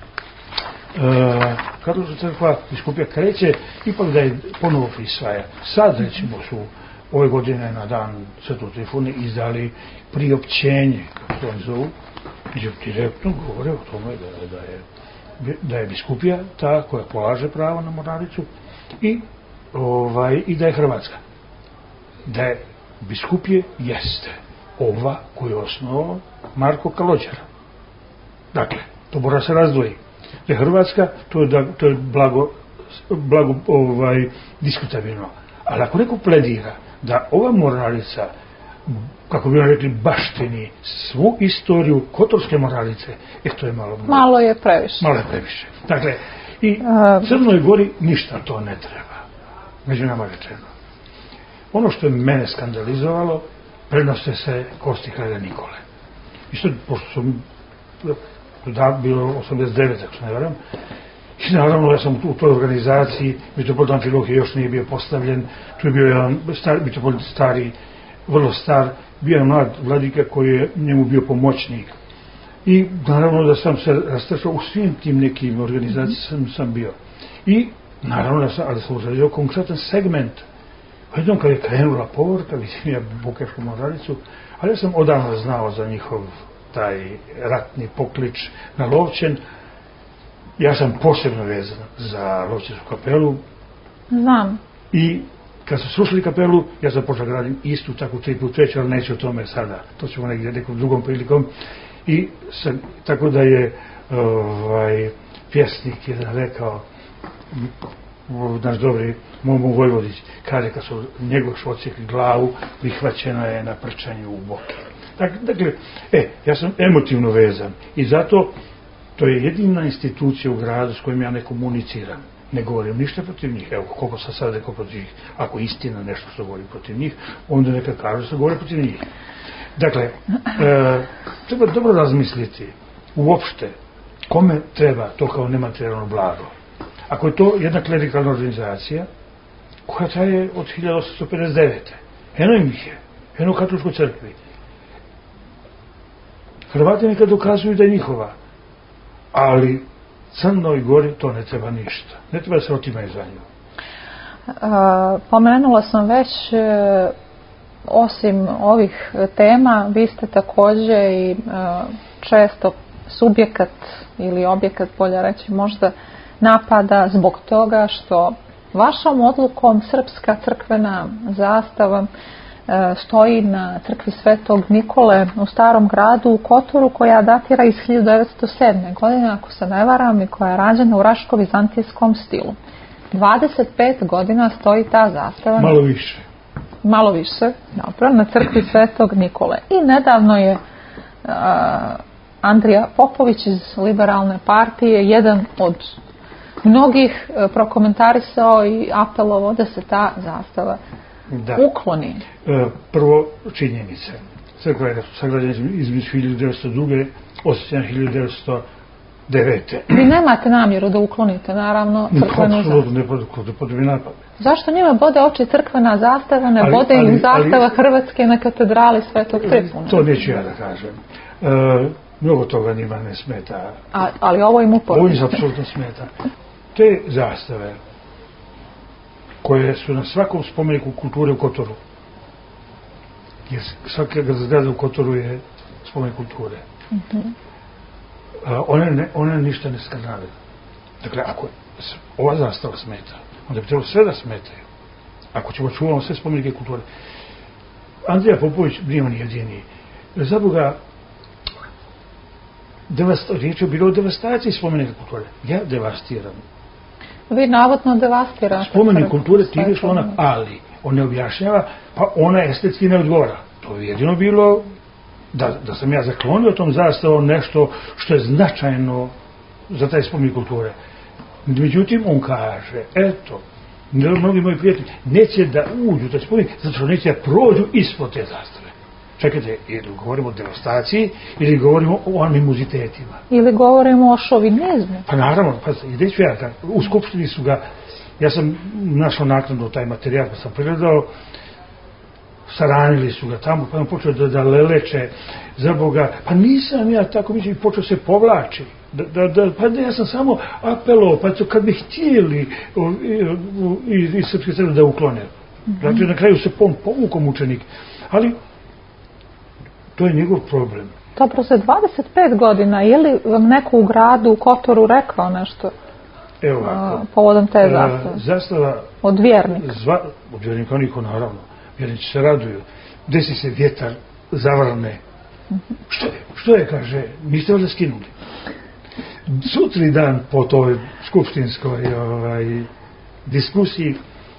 Speaker 3: e, Katolička crkva biskupija kreće ipak da je ponovo prisvaja. Sad, recimo, su ove godine na dan Svetog Trifuna izdali priopćenje, kako to oni zovu, gdje direktno govore o tome da, da, je, da je biskupija ta koja polaže pravo na mornaricu i, ovaj, i da je Hrvatska. Da je biskupije jeste ova koju je osnovao Marko Kalođer. Dakle, to mora se razdvoji. Da je Hrvatska, to je, da, to je blago, blago ovaj, diskutabilno. Ali ako neko pledira da ova mornarica, kako bi rekli, baštini svu istoriju kotorske mornarice, e to je malo...
Speaker 2: Malo je previše.
Speaker 3: Malo je previše. Dakle, i Crnoj Gori ništa to ne treba. Među nama rečeno. Ono što je mene skandalizovalo, prenose se kosti kralja Nikole. I što, pošto sam da, bilo osamdeset devet, ako se ne varam, i naravno ja sam u toj organizaciji, mitropolit Amfilohije još nije bio postavljen, tu je bio jedan star, mitropolit stari, vrlo star, bio je mlad vladika koji je njemu bio pomoćnik. I naravno da sam se rastršao u svim tim nekim organizacijama sam, sam bio. I naravno da sam, ali sam uzredio konkretan segment. Jednom kad je krenula povorka, vidim ja Bukešku mornaricu, ali ja sam odavno znao za njihov taj ratni poklič na Lovćen. Ja sam posebno vezan za Lovćensku kapelu.
Speaker 2: Znam.
Speaker 3: I kad su srušili kapelu, ja sam počeo gradim istu takvu tri put treću, ali neću o tome sada. To ćemo negdje nekom drugom prilikom. I sam, tako da je ovaj, pjesnik jedan rekao, naš dobri Momo Vojvodić, kaže kad su njegov odsjekli glavu, prihvaćena je na prčanju u boki. Dakle, e, ja sam emotivno vezan i zato to je jedina institucija u gradu s kojim ja ne komuniciram. Ne govorim ništa protiv njih. Evo, koliko sam sad rekao protiv njih. Ako istina nešto što govori protiv njih, onda neka kažu što govori protiv njih. Dakle, e, treba dobro razmisliti uopšte kome treba to kao nematerijalno blago. Ako je to jedna klerikalna organizacija koja traje od hiljadu osamsto pedeset devete. Eno im ih je. Eno u katoličkoj crkvi. Hrvati nekad dokazuju da je njihova. Ali Crnoj Gori to ne treba ništa. Ne treba se otimati za nju.
Speaker 2: Uh, pomenula sam već, uh, osim ovih tema, vi ste također i uh, često subjekat ili objekat, bolje reći možda, napada zbog toga što vašom odlukom srpska crkvena zastava stoji na crkvi Svetog Nikole u Starom gradu u Kotoru, koja datira iz hiljadu devetsto sedme. godine, ako se ne varam, i koja je rađena u raško-vizantijskom stilu. dvadeset pet godina stoji ta zastava.
Speaker 3: Malo više.
Speaker 2: Malo više, dobro, na crkvi Svetog Nikole. I nedavno je uh, Andrija Popović iz Liberalne partije, jedan od mnogih prokomentarisao i apelovao da se ta zastava da. ukloni.
Speaker 3: Prvo, činjenice. Crkva je sagrađena između hiljadu devetsto druge. osjećana hiljadu devetsto devete.
Speaker 2: Vi nemate namjeru da uklonite, naravno, crkvenu zastavu.
Speaker 3: Apsolutno ne potrebi napad.
Speaker 2: Zašto njima bode oči crkvena zastava, ne ali, bode im ali, zastava ali, Hrvatske na katedrali Svetog Tripuna?
Speaker 3: To neću ja da kažem. E, mnogo toga njima ne smeta.
Speaker 2: A, ali ovo im uporno.
Speaker 3: Ovo im apsolutno smeta. Te zastave koje su na svakom spomeniku kulture u Kotoru, jer svaka zgrada u Kotoru je spomenik kulture, mm-hmm. one, ne, one ništa ne skrnavaju. Dakle, ako ova zastava smeta, onda bi trebalo sve da smetaju. Ako ćemo čuvamo sve spomenike kulture. Andrija Popović nije on jedini. Za Boga, riječ je bilo o devastaciji spomenika kulture. Ja devastiram.
Speaker 2: Vi navodno devastirate.
Speaker 3: Spomenik kulture time što ona, ali on ne objašnjava, pa ona estetski ne odgovara. To je jedino bilo da, da sam ja zaklonio tom zastavom nešto što je značajno za taj spomenik kulture. Međutim, on kaže, eto, mnogi moji prijatelji neće da uđu u taj spomenik, zato što neće da prođu ispod te zastave. Čekajte, ili govorimo o devastaciji, ili govorimo o animozitetima.
Speaker 2: Ili govorimo o šovinizmu.
Speaker 3: Pa naravno, pa ideću ja, u Skupštini su ga, ja sam našao naknadno taj materijal, pa sam pregledao, saranili su ga tamo, pa on počeo da, da leleče za Boga, pa nisam ja tako mislim, počeo se povlači. Da, da, da, pa da ja sam samo apelao, pa to kad bi htjeli iz Srpske crkve da uklone. Mm-hmm. Znači, na kraju se pom, povukom učenik. Ali, to je njegov problem.
Speaker 2: Dobro, za dvadeset pet godina, je li vam neko u gradu, u Kotoru, rekao nešto
Speaker 3: Evo ovako,
Speaker 2: a, povodom te zastave?
Speaker 3: Zastava...
Speaker 2: Od vjernika?
Speaker 3: Zva, od vjernika niko, naravno. Vjernici se raduju. Desi se vjetar, zavrne. Mm-hmm. Što je? Što je, kaže, niste ovdje skinuli? Sutri dan po toj skupštinskoj ovaj, diskusiji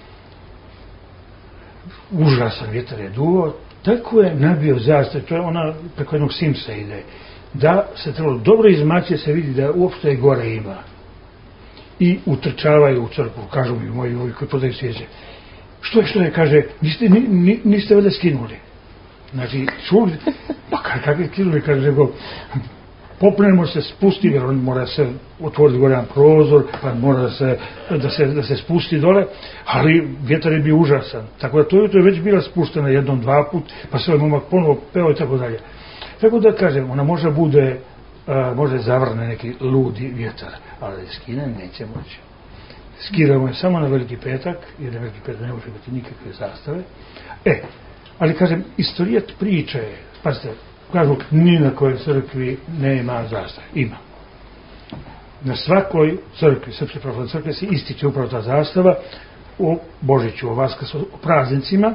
Speaker 3: užasan vjetar je duo, tako je nabio zastav, to je ona preko jednog Simsa ide, da se trebalo dobro izmaći, se vidi da uopšte gore ima. I utrčavaju u crkvu, kažu mi moji ovi koji prodaju svijeće. Što je, što je, kaže, niste, ni, niste ovdje skinuli. Znači, svugdje, pa kakve skinuli, kaže, nego, popnemo se, spusti, jer on mora se otvoriti gore jedan prozor, pa mora se, da, se, da se spusti dole, ali vjetar je bio užasan. Tako da to jutro je već bila spuštena jednom, dva put, pa se ovaj momak ponovo peo i tako dalje. Tako da kažem, ona može bude, a, može zavrne neki ludi vjetar, ali da je skine neće moći. Skiramo je samo na Veliki petak, jer na Veliki petak ne može biti nikakve zastave. E, ali kažem, istorijat priče je, pazite, kažu, ni na kojoj crkvi nema zastave. Ima. Na svakoj crkvi, Srpske pravoslavne crkve, se ističe upravo ta zastava o Božiću, o Vaskrsu, o praznicima.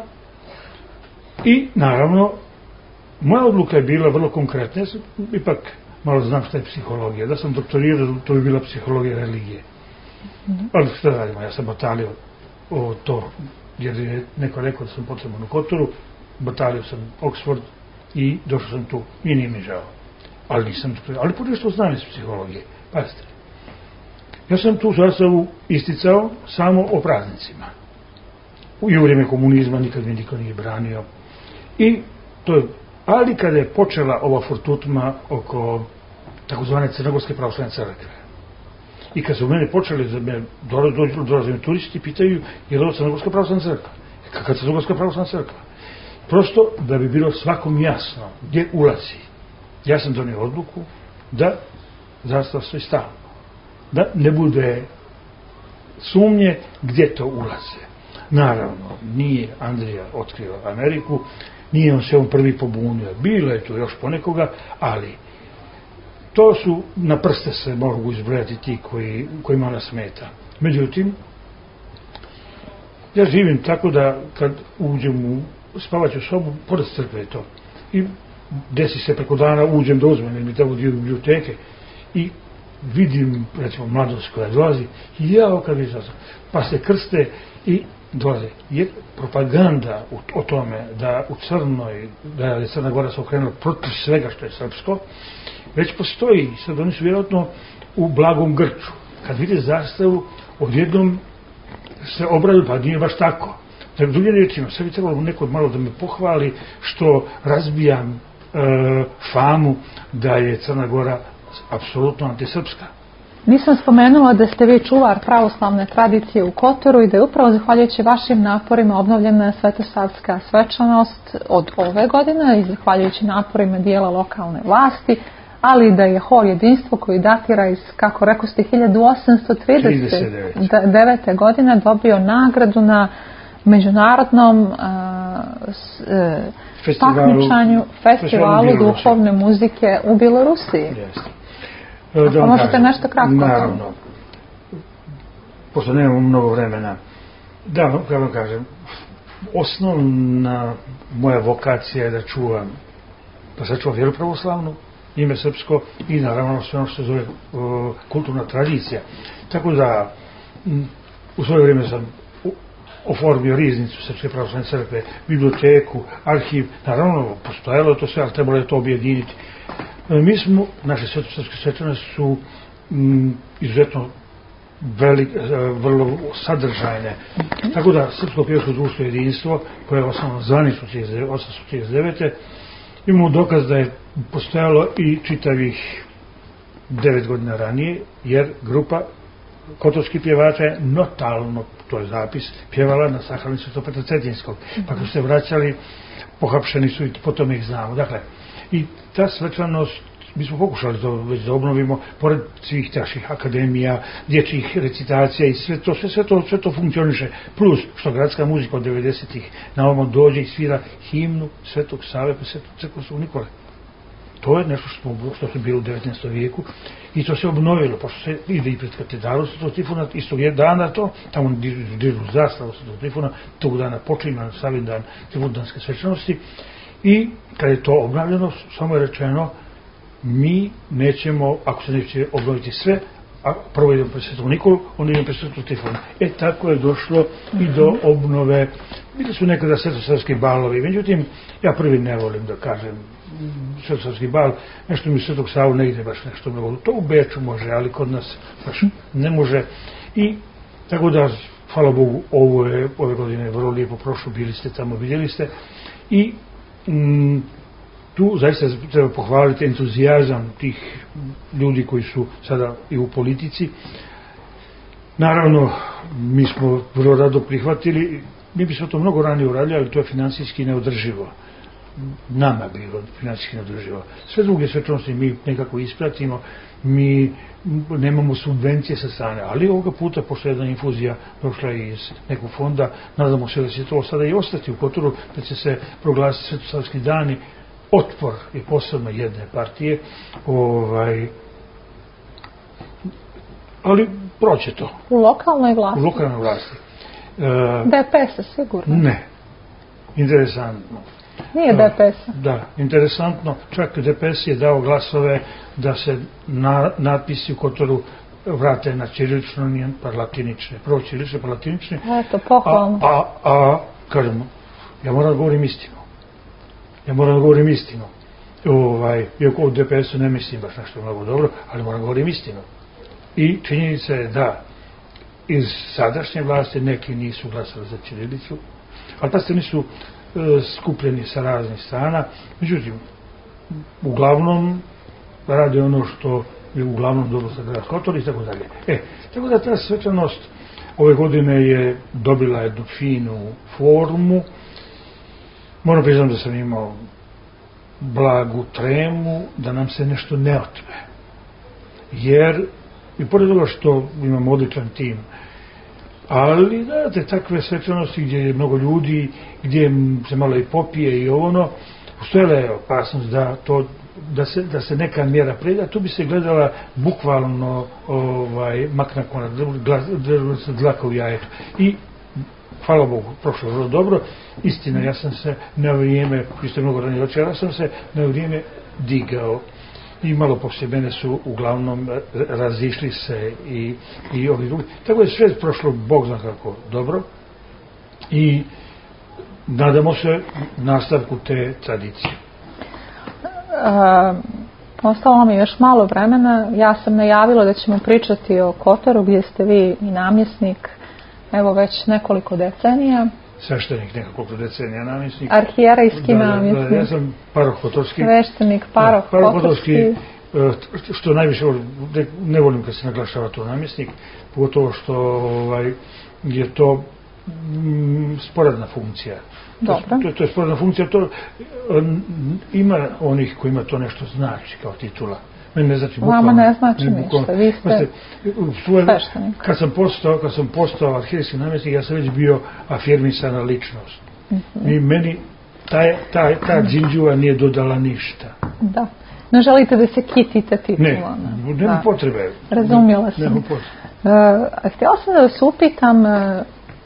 Speaker 3: I, naravno, moja odluka je bila vrlo konkretna. Ja sam ipak malo znam šta je psihologija. Da sam doktorirao, to bi bila psihologija religije. Mm-hmm. Ali šta radimo, ja sam batalio o to, jer je neko rekao da sam potreban u Kotoru, batalio sam Oxford, i došao sam tu, i nije mi žao. Ali nisam, ali pošto znam iz psihologije. Pazite, ja sam tu zastavu isticao samo o praznicima. I u vrijeme komunizma nikad mi niko nije branio. I to je, ali kada je počela ova fortutma oko takozvane Crnogorske pravoslavne crkve. I kad su mene počeli, da me dođu, dolaze mi turisti, pitaju je li ovo Crnogorska pravoslavna crkva? Kakva Crnogorska pravoslavna crkva? Prosto da bi bilo svakom jasno gdje ulazi. Ja sam donio odluku da zastava stoji stalno. Da ne bude sumnje gdje to ulaze. Naravno, nije Andrija otkrio Ameriku, nije on se on prvi pobunio. Bilo je tu još ponekoga, ali to su, na prste se mogu izbrojati ti koji, kojima ona smeta. Međutim, ja živim tako da kad uđem u spavaću sobu, pored crkve je to. I desi se preko dana, uđem da uzmem, jer mi tamo dio biblioteke i vidim, recimo, mladost koja dolazi i ja kad vidim, pa se krste i dolaze. Je propaganda o tome da u Crnoj, da je Crna Gora se okrenula protiv svega što je srpsko, već postoji. Sad oni su vjerojatno u blagom grču. Kad vide zastavu, odjednom se obradu, pa nije baš tako. Da druge rečima, sad bi trebalo neko malo da me pohvali što razbijam e, famu da je Crna Gora apsolutno antisrpska.
Speaker 2: Nisam spomenula da ste vi čuvar pravoslavne tradicije u Kotoru i da je upravo zahvaljujući vašim naporima obnovljena Svetosavska svečanost od ove godine i zahvaljujući naporima dijela lokalne vlasti, ali da je hor Jedinstvo koji datira iz, kako rekoste, hiljadu osamsto trideset devete. godine dobio nagradu na međunarodnom uh, s, uh, takmičanju, festivalu duhovne muzike u Bjelorusiji.
Speaker 3: Da
Speaker 2: pa možete kažem, nešto kratko?
Speaker 3: Naravno. Pošto nemamo mnogo vremena. Da, kako vam kažem, osnovna moja vokacija je da čuvam, da sačuvam vjeru pravoslavnu, ime srpsko i naravno sve ono što se zove uh, kulturna tradicija. Tako da m, u svoje vrijeme sam oformio riznicu Srpske pravoslavne crkve, biblioteku, arhiv, naravno postojalo to sve, ali trebalo je to objediniti. Mi smo, naše srpske svečanosti su m, izuzetno velik, vrlo sadržajne. Tako da Srpsko pjevačko društvo Jedinstvo, koje je osnovno zvanično osamsto trideset devete. imamo dokaz da je postojalo i čitavih devet godina ranije, jer grupa kotorskih pjevača je notalno, to je zapis, pjevala na sahranici Svetog Petra Cetinskog. Pa kad su se vraćali, pohapšeni su i potom ih znamo. Dakle, i ta svečanost, mi smo pokušali to već da obnovimo, pored svih naših akademija, dječjih recitacija i sve to, sve, sve to, sve to funkcioniše. Plus, što gradska muzika od devedesetih na ovom dođe i svira himnu Svetog Save pa Svetog crkve Svetog Nikole. To je nešto što, što se bilo u devetnaestom vijeku i to se obnovilo, pošto se ide i pred katedralu Svetog Trifuna, istog je dana to, tamo dižu zastavu Svetog Trifuna, tog dana počinje Savin dan Trifundanske svečanosti i kad je to obnavljeno, samo je rečeno, mi nećemo, ako se neće obnoviti sve, a prvo idemo pred Svetog Nikolu, onda idemo pred Svetog Trifuna. E, tako je došlo i do obnove. Bili su nekada svetosavski balovi, međutim, ja prvi ne volim da kažem svetosavski bal, nešto mi Svetog Savu ne ide baš nešto mnogo. To u Beču može, ali kod nas baš ne može. I tako da, hvala Bogu, ovo je ove godine vrlo lijepo prošlo, bili ste tamo, vidjeli ste. I mm, tu zaista treba pohvaliti entuzijazam tih ljudi koji su sada i u politici. Naravno, mi smo vrlo rado prihvatili, mi bismo to mnogo ranije uradili, ali to je financijski neodrživo. Nama bilo financijski neodrživo. Sve druge svečanosti mi nekako ispratimo, mi nemamo subvencije sa strane, ali ovoga puta, pošto je jedna infuzija došla iz nekog fonda, nadamo se da će to sada i ostati u Kotoru, da će se proglasiti Svetosavski dani, otpor i posebno jedne partije, ovaj, ali proće to.
Speaker 2: U lokalnoj vlasti?
Speaker 3: U lokalnoj vlasti.
Speaker 2: E, D P S-a sigurno?
Speaker 3: Ne. Interesantno.
Speaker 2: Nije D P S-a?
Speaker 3: Da, interesantno. Čak D P S je dao glasove da se na, natpisi u Kotoru vrate na ćirilično, nije pa latinične. Prvo ćirilične pa latinične.
Speaker 2: Eto, pohvalno.
Speaker 3: A, a, a, kažem, ja moram da govorim istinu. Ja moram da govorim istinu. Ovaj, iako u D P S-u ne mislim baš nešto mnogo dobro, ali moram da govorim istinu. I činjenica je da iz sadašnje vlasti neki nisu glasali za ćirilicu, ali pa ste nisu e, skupljeni sa raznih strana. Međutim, uglavnom rade ono što je uglavnom dobro za grad Kotor i tako dalje. E, tako da ta svečanost ove godine je dobila jednu finu formu. Moram priznam da sam imao blagu tremu da nam se nešto ne otme. Jer, i pored toga što imamo odličan tim, ali znate, takve svečanosti gdje je mnogo ljudi, gdje se malo i popije i ono, postojala je opasnost da, to, da, se, da se neka mjera preda, tu bi se gledala bukvalno ovaj, maknako na dlaka u jajetu. I hvala Bogu, prošlo je vrlo dobro. Istina, ja sam se na vrijeme, vi ste mnogo ranije očeo, ja sam se na vrijeme digao i malo poslije mene su uglavnom razišli se i, i ovi drugi. Tako je sve prošlo, Bog zna kako, dobro i nadamo se nastavku te tradicije.
Speaker 2: A, Ostalo nam je još malo vremena. Ja sam najavila da ćemo pričati o Kotoru gdje ste vi i namjesnik, evo već nekoliko decenija.
Speaker 3: Sveštenik nekoliko decenija, namjesnik.
Speaker 2: Arhijerejski namjesnik.
Speaker 3: Da, ja sam paroh kotorski.
Speaker 2: Sveštenik, paroh kotorski.
Speaker 3: Što najviše ne volim kad se naglašava to namjesnik, pogotovo što ovaj, je to mm, sporedna funkcija.
Speaker 2: Dobro.
Speaker 3: To, to je sporedna funkcija, to ima onih kojima to nešto znači kao titula. Meni ne znači bukvalno.
Speaker 2: Vama ne znači ništa, vi ste sveštenik.
Speaker 3: Kad sam postao, kad sam postao arhijerejski namjesnik, ja sam već bio afirmisana ličnost. Mm-hmm. I meni taj, taj, ta džinđuva nije dodala ništa.
Speaker 2: Da. Ne želite da se kitite titulama?
Speaker 3: Ne, nema potrebe.
Speaker 2: Razumjela sam.
Speaker 3: Nema potrebe.
Speaker 2: Uh, htjela sam da vas upitam uh,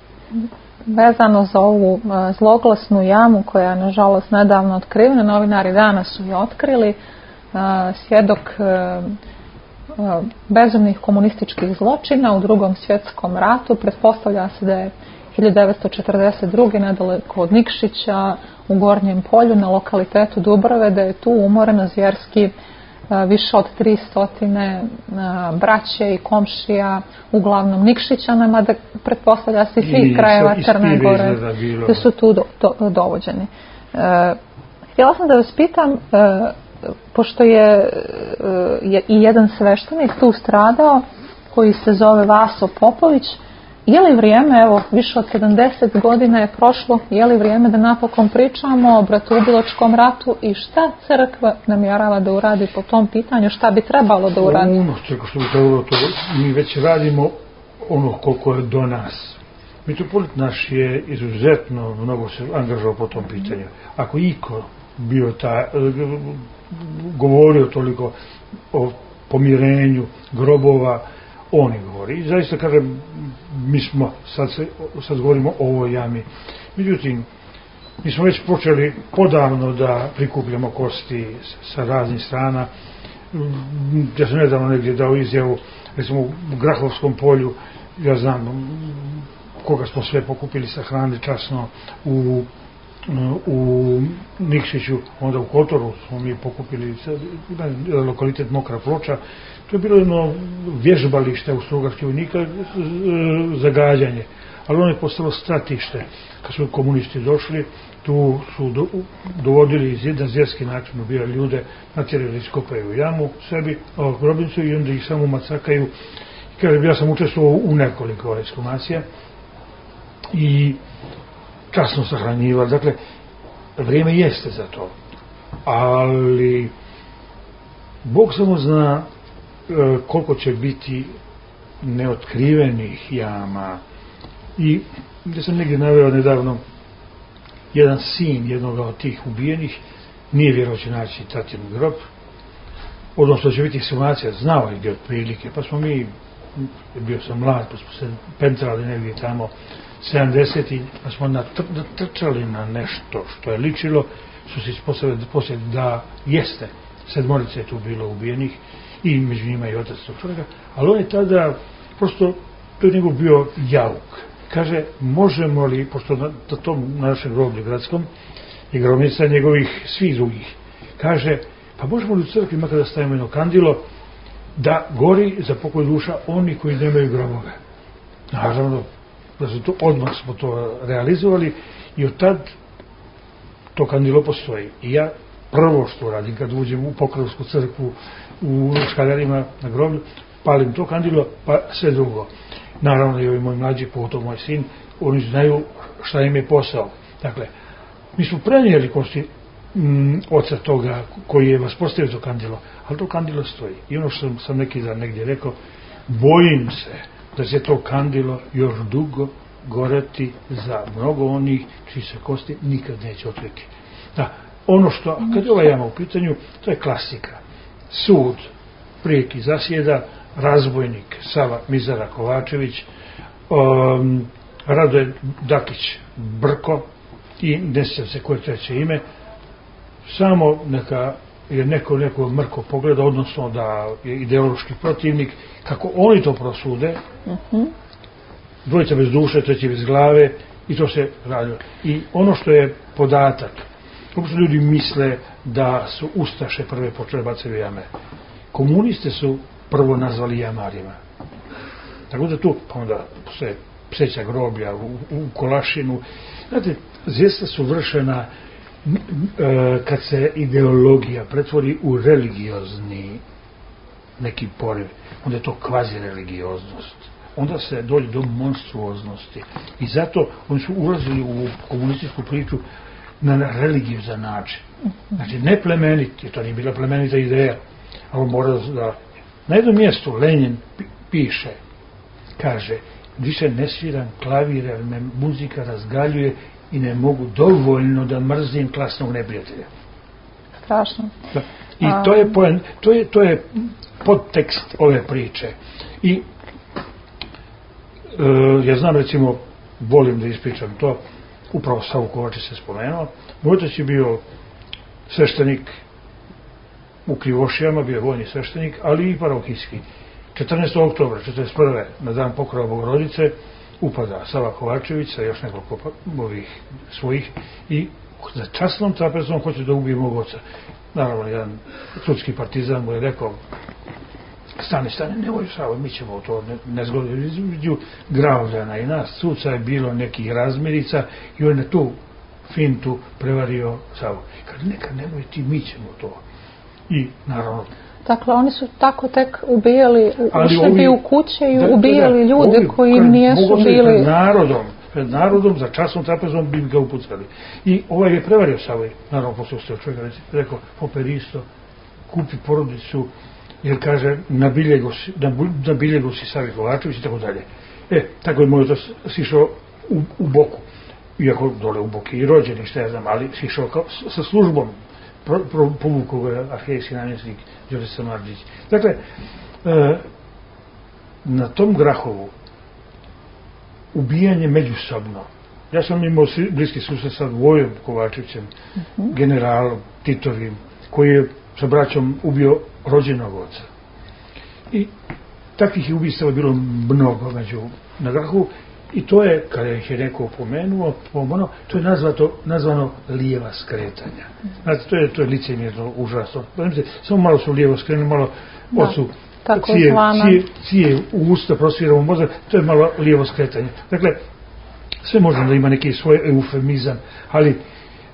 Speaker 2: vezano za ovu uh, zloglasnu jamu koja je nažalost nedavno otkrivena. Novinari danas su je otkrili. Uh, svjedok uh, uh, bezumnih komunističkih zločina u Drugom svjetskom ratu. Pretpostavlja se da je hiljadu devetsto četrdeset druge nedaleko od Nikšića u Gornjem polju na lokalitetu Dubrave, da je tu umoreno zvjerski više od tristo braće i komšija, uglavnom Nikšićana, da pretpostavlja se i svih krajeva Crne Gore da su tu do, do, dovođeni. E, htjela sam da vas pitam, e, pošto je, je i jedan sveštenik tu stradao koji se zove Vaso Popović, je li vrijeme, evo, više od sedamdeset godina je prošlo, je li vrijeme da napokon pričamo o bratoubilačkom ratu i šta crkva namjerava da uradi po tom pitanju, šta bi trebalo da uradi?
Speaker 3: Ono što bi trebalo, to mi već radimo ono koliko je do nas. Mitropolit naš je izuzetno mnogo se angažao po tom pitanju. Ako iko bio ta, govorio toliko o pomirenju grobova, oni govori. I zaista kažem, mi smo, sad, se, sad govorimo o ovoj jami. Međutim, mi smo već počeli podavno da prikupljamo kosti sa raznih strana. Ja sam nedavno negdje dao izjavu, recimo u Grahovskom polju, ja znam koga smo sve pokupili sa hrane časno u u Nikšiću, onda u Kotoru smo mi pokupili lokalitet Mokra Ploča. To je bilo jedno vježbalište u Strugarskih vojnika za gađanje, ali ono je postalo stratište. Kad su komunisti došli, tu su do, dovodili na zvjerski način ubijali ljude, natjerali da iskopaju jamu sebi, grobnicu i onda ih samo macakaju. Kažem, ja sam učestvovao u nekoliko ekshumacija i časno sahranjivali. Dakle, vrijeme jeste za to. Ali Bog samo zna e, koliko će biti neotkrivenih jama. I gdje sam negdje naveo nedavno, jedan sin jednoga od tih ubijenih nije vjerovao će naći tatinu grob, odnosno će biti ekshumacija, znao je gdje otprilike, pa smo mi, bio sam mlad, pa smo se pentrali negdje tamo sedamdesetih, pa smo natrčali na nešto što je ličilo, su se ispostavili poslije da jeste, sedmorice je tu bilo ubijenih i među njima i otac tog čovjeka, ali on je tada, prosto, to je njegov bio jauk. Kaže, možemo li, pošto na, na tom našem groblju gradskom je grobnica njegovih svih drugih, kaže, pa možemo li u crkvi, makar da stavimo jedno kandilo, da gori za pokoj duša oni koji nemaju grobove. Naravno, da su to, odmah smo to realizovali i od tad to kandilo postoji. I ja prvo što radim kad uđem u Pokrovsku crkvu u Škaljarima na groblju, palim to kandilo, pa sve drugo. Naravno i ovi moji mlađi, pogotovo moj sin, oni znaju šta im je posao. Dakle, mi smo prenijeli kosti mm, oca toga koji je vas postavio to kandilo, ali to kandilo stoji. I ono što sam, sam neki dan negdje rekao, bojim se da će to kandilo još dugo goreti za mnogo onih čiji se kosti nikad neće otkriti. Da, ono što, kad je ova jama u pitanju, to je klasika. Sud, prijeki zasjeda, razbojnik Sava Mizara Kovačević, um, Radoje Dakić Brko i ne sjećam se koje treće ime, samo neka je neko neko mrko pogleda, odnosno da je ideološki protivnik, kako oni to prosude, uh-huh. Dvojica bez duše, treći bez glave, i to se radi. I ono što je podatak, Uopšte ljudi misle da su ustaše prve počele bacaju jame. Komuniste su prvo nazvali jamarima. Tako da tu, pa onda sve pseća groblja u, u Kolašinu. Znate, zvijesta su vršena e, kad se ideologija pretvori u religiozni neki poriv, onda je to kvazi religioznost. Onda se dođe do monstruoznosti. I zato oni su ulazili u komunističku priču na religiozan način. Znači, ne plemeniti, to nije bila plemenita ideja, ali mora da... Na jednom mjestu Lenin piše, kaže, više ne sviram klavir, jer me muzika razgaljuje i ne mogu dovoljno da mrzim klasnog neprijatelja.
Speaker 2: Strašno.
Speaker 3: Da. I to je, poen, to, je, to je podtekst ove priče. I e, ja znam, recimo, volim da ispričam to, upravo Savu Kovačić se spomenuo. Moj otac je bio sveštenik u Krivošijama, bio je vojni sveštenik, ali i parohijski. četrnaestog oktobra četrdeset prve na dan pokrova Bogorodice upada Sava Kovačević sa još nekoliko ovih svojih i za časnom trapezom hoće da ubije mog oca. Naravno, jedan sudski partizan mu je rekao, stane, stane, nemoj Savo, mi ćemo to nezgodno. Između Gravljana i nas, suca je bilo nekih razmirica i on je tu fintu prevario Savu. Kaže, neka, nemoj ti, mi ćemo to. I, naravno,
Speaker 2: dakle, oni su tako tek ubijali, ušli bi u kuće i
Speaker 3: da,
Speaker 2: ubijali
Speaker 3: da, da,
Speaker 2: ljude
Speaker 3: ovi,
Speaker 2: koji nijesu bili...
Speaker 3: Pred narodom, pred narodom, za časnom trapezom bi ga upucali. I ovaj je prevario Savoj, naravno, posle ostao čovjek, rekao, Poper isto, kupi porodicu, jer kaže, na biljegu si, na biljegu si Savi Kovačević i tako dalje. E, tako je moj otac sišao u, u Boku, iako dole u Boki i rođeni, šta ja znam, ali sišao kao, sa službom, povukao ga arhijejski namjesnik Đorđe Samardžić. Dakle, e, na tom Grahovu ubijanje međusobno. Ja sam imao bliski susret sa Vojom Kovačevićem, uh-huh. generalom Titovim, koji je sa braćom ubio rođenog oca. I takvih ubistava bilo mnogo među na Grahovu. I to je, kada ih je neko pomenuo, pomenuo to je nazvato, nazvano lijeva skretanja. Znate, to je, to je licemjerno, užasno. Samo malo su lijevo skrenuli, malo osu cije, cije, cije u usta, prosviramo mozak, to je malo lijevo skretanje. Dakle, sve možemo da ima neki svoj eufemizam, ali e,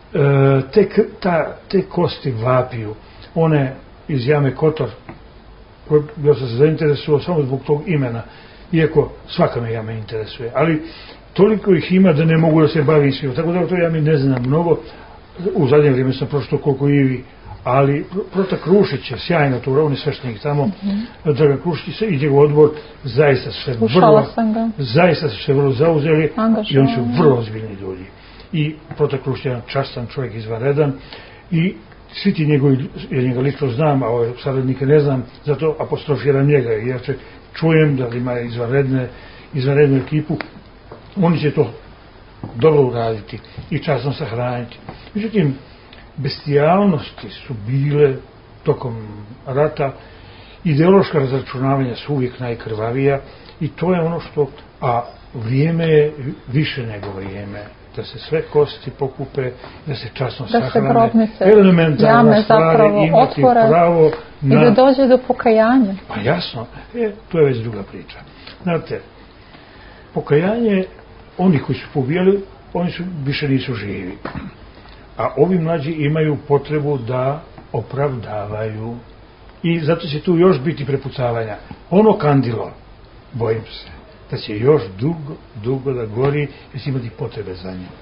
Speaker 3: te, ta, te kosti vapiju, one iz jame Kotor, koje ja sam se zainteresuo samo zbog tog imena, iako svaka me jama interesuje, ali toliko ih ima da ne mogu da se bavim svima, tako da to ja mi ne znam mnogo. U zadnje vrijeme sam prošlo koliko i vi, ali Prota Krušić je sjajno tu, on je sveštenik tamo, mm-hmm. Dragan Krušić i njegov odbor zaista su se vrlo, zaista su se vrlo zauzeli i oni su vrlo ozbiljni ljudi. I Prota Krušić je jedan častan čovjek, izvanredan i svi ti njegovi, ja njega lično znam, a ove saradnike ne znam, zato apostrofiram njega, jer će čujem da ima izvanredne, izvanrednu ekipu, oni će to dobro uraditi i časno sahraniti. Međutim, bestijalnosti su bile tokom rata, ideološka razračunavanja su uvijek najkrvavija i to je ono što, a vrijeme je više nego vrijeme, da se sve kosti pokupe, da se časno
Speaker 2: da
Speaker 3: sahrane,
Speaker 2: se
Speaker 3: elementarne stvari imati pravo na...
Speaker 2: i da dođe do pokajanja.
Speaker 3: Pa jasno, e, to je već druga priča. Znate, pokajanje, oni koji su pobijali, oni su, više nisu živi. A ovi mlađi imaju potrebu da opravdavaju i zato će tu još biti prepucavanja. Ono kandilo, bojim se, da će još dugo, dugo da gori i će imati potrebe za njim.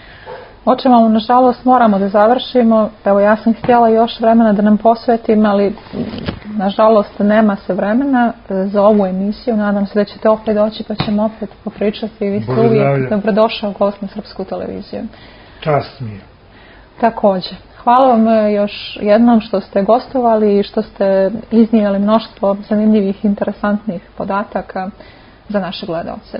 Speaker 2: Očemo, nažalost, moramo da završimo. Evo, ja sam htjela još vremena da nam posvetim, ali nažalost nema se vremena za ovu emisiju. Nadam se da ćete opet doći pa ćemo opet popričati. Vi ste uvijek dobrodošao gost na Srpsku televiziju.
Speaker 3: Čast mi je.
Speaker 2: Također. Hvala vam još jednom što ste gostovali i što ste iznijeli mnoštvo zanimljivih, interesantnih podataka za naše gledalce.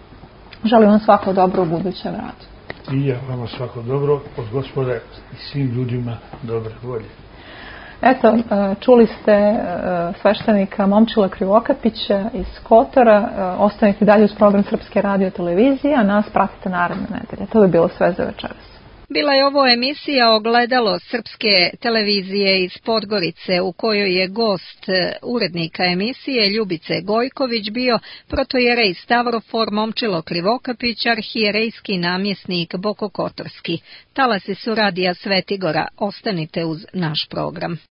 Speaker 2: Želim vam svako dobro u budućem radu.
Speaker 3: I ja vama svako dobro od Gospoda i svim ljudima dobre volje.
Speaker 2: Eto, čuli ste sveštenika Momčila Krivokapića iz Kotora. Ostanite dalje uz program Srpske radio televizije, a nas pratite naredne nedelje. To bi bilo sve za večeras.
Speaker 1: Bila je ovo emisija Ogledalo srpske televizije iz Podgorice, u kojoj je gost urednika emisije Ljubice Gojković bio protojerej Stavrofor Momčilo Krivokapić, arhijerejski namjesnik Bokokotorski. Talasi su radija Svetigora. Ostanite uz naš program.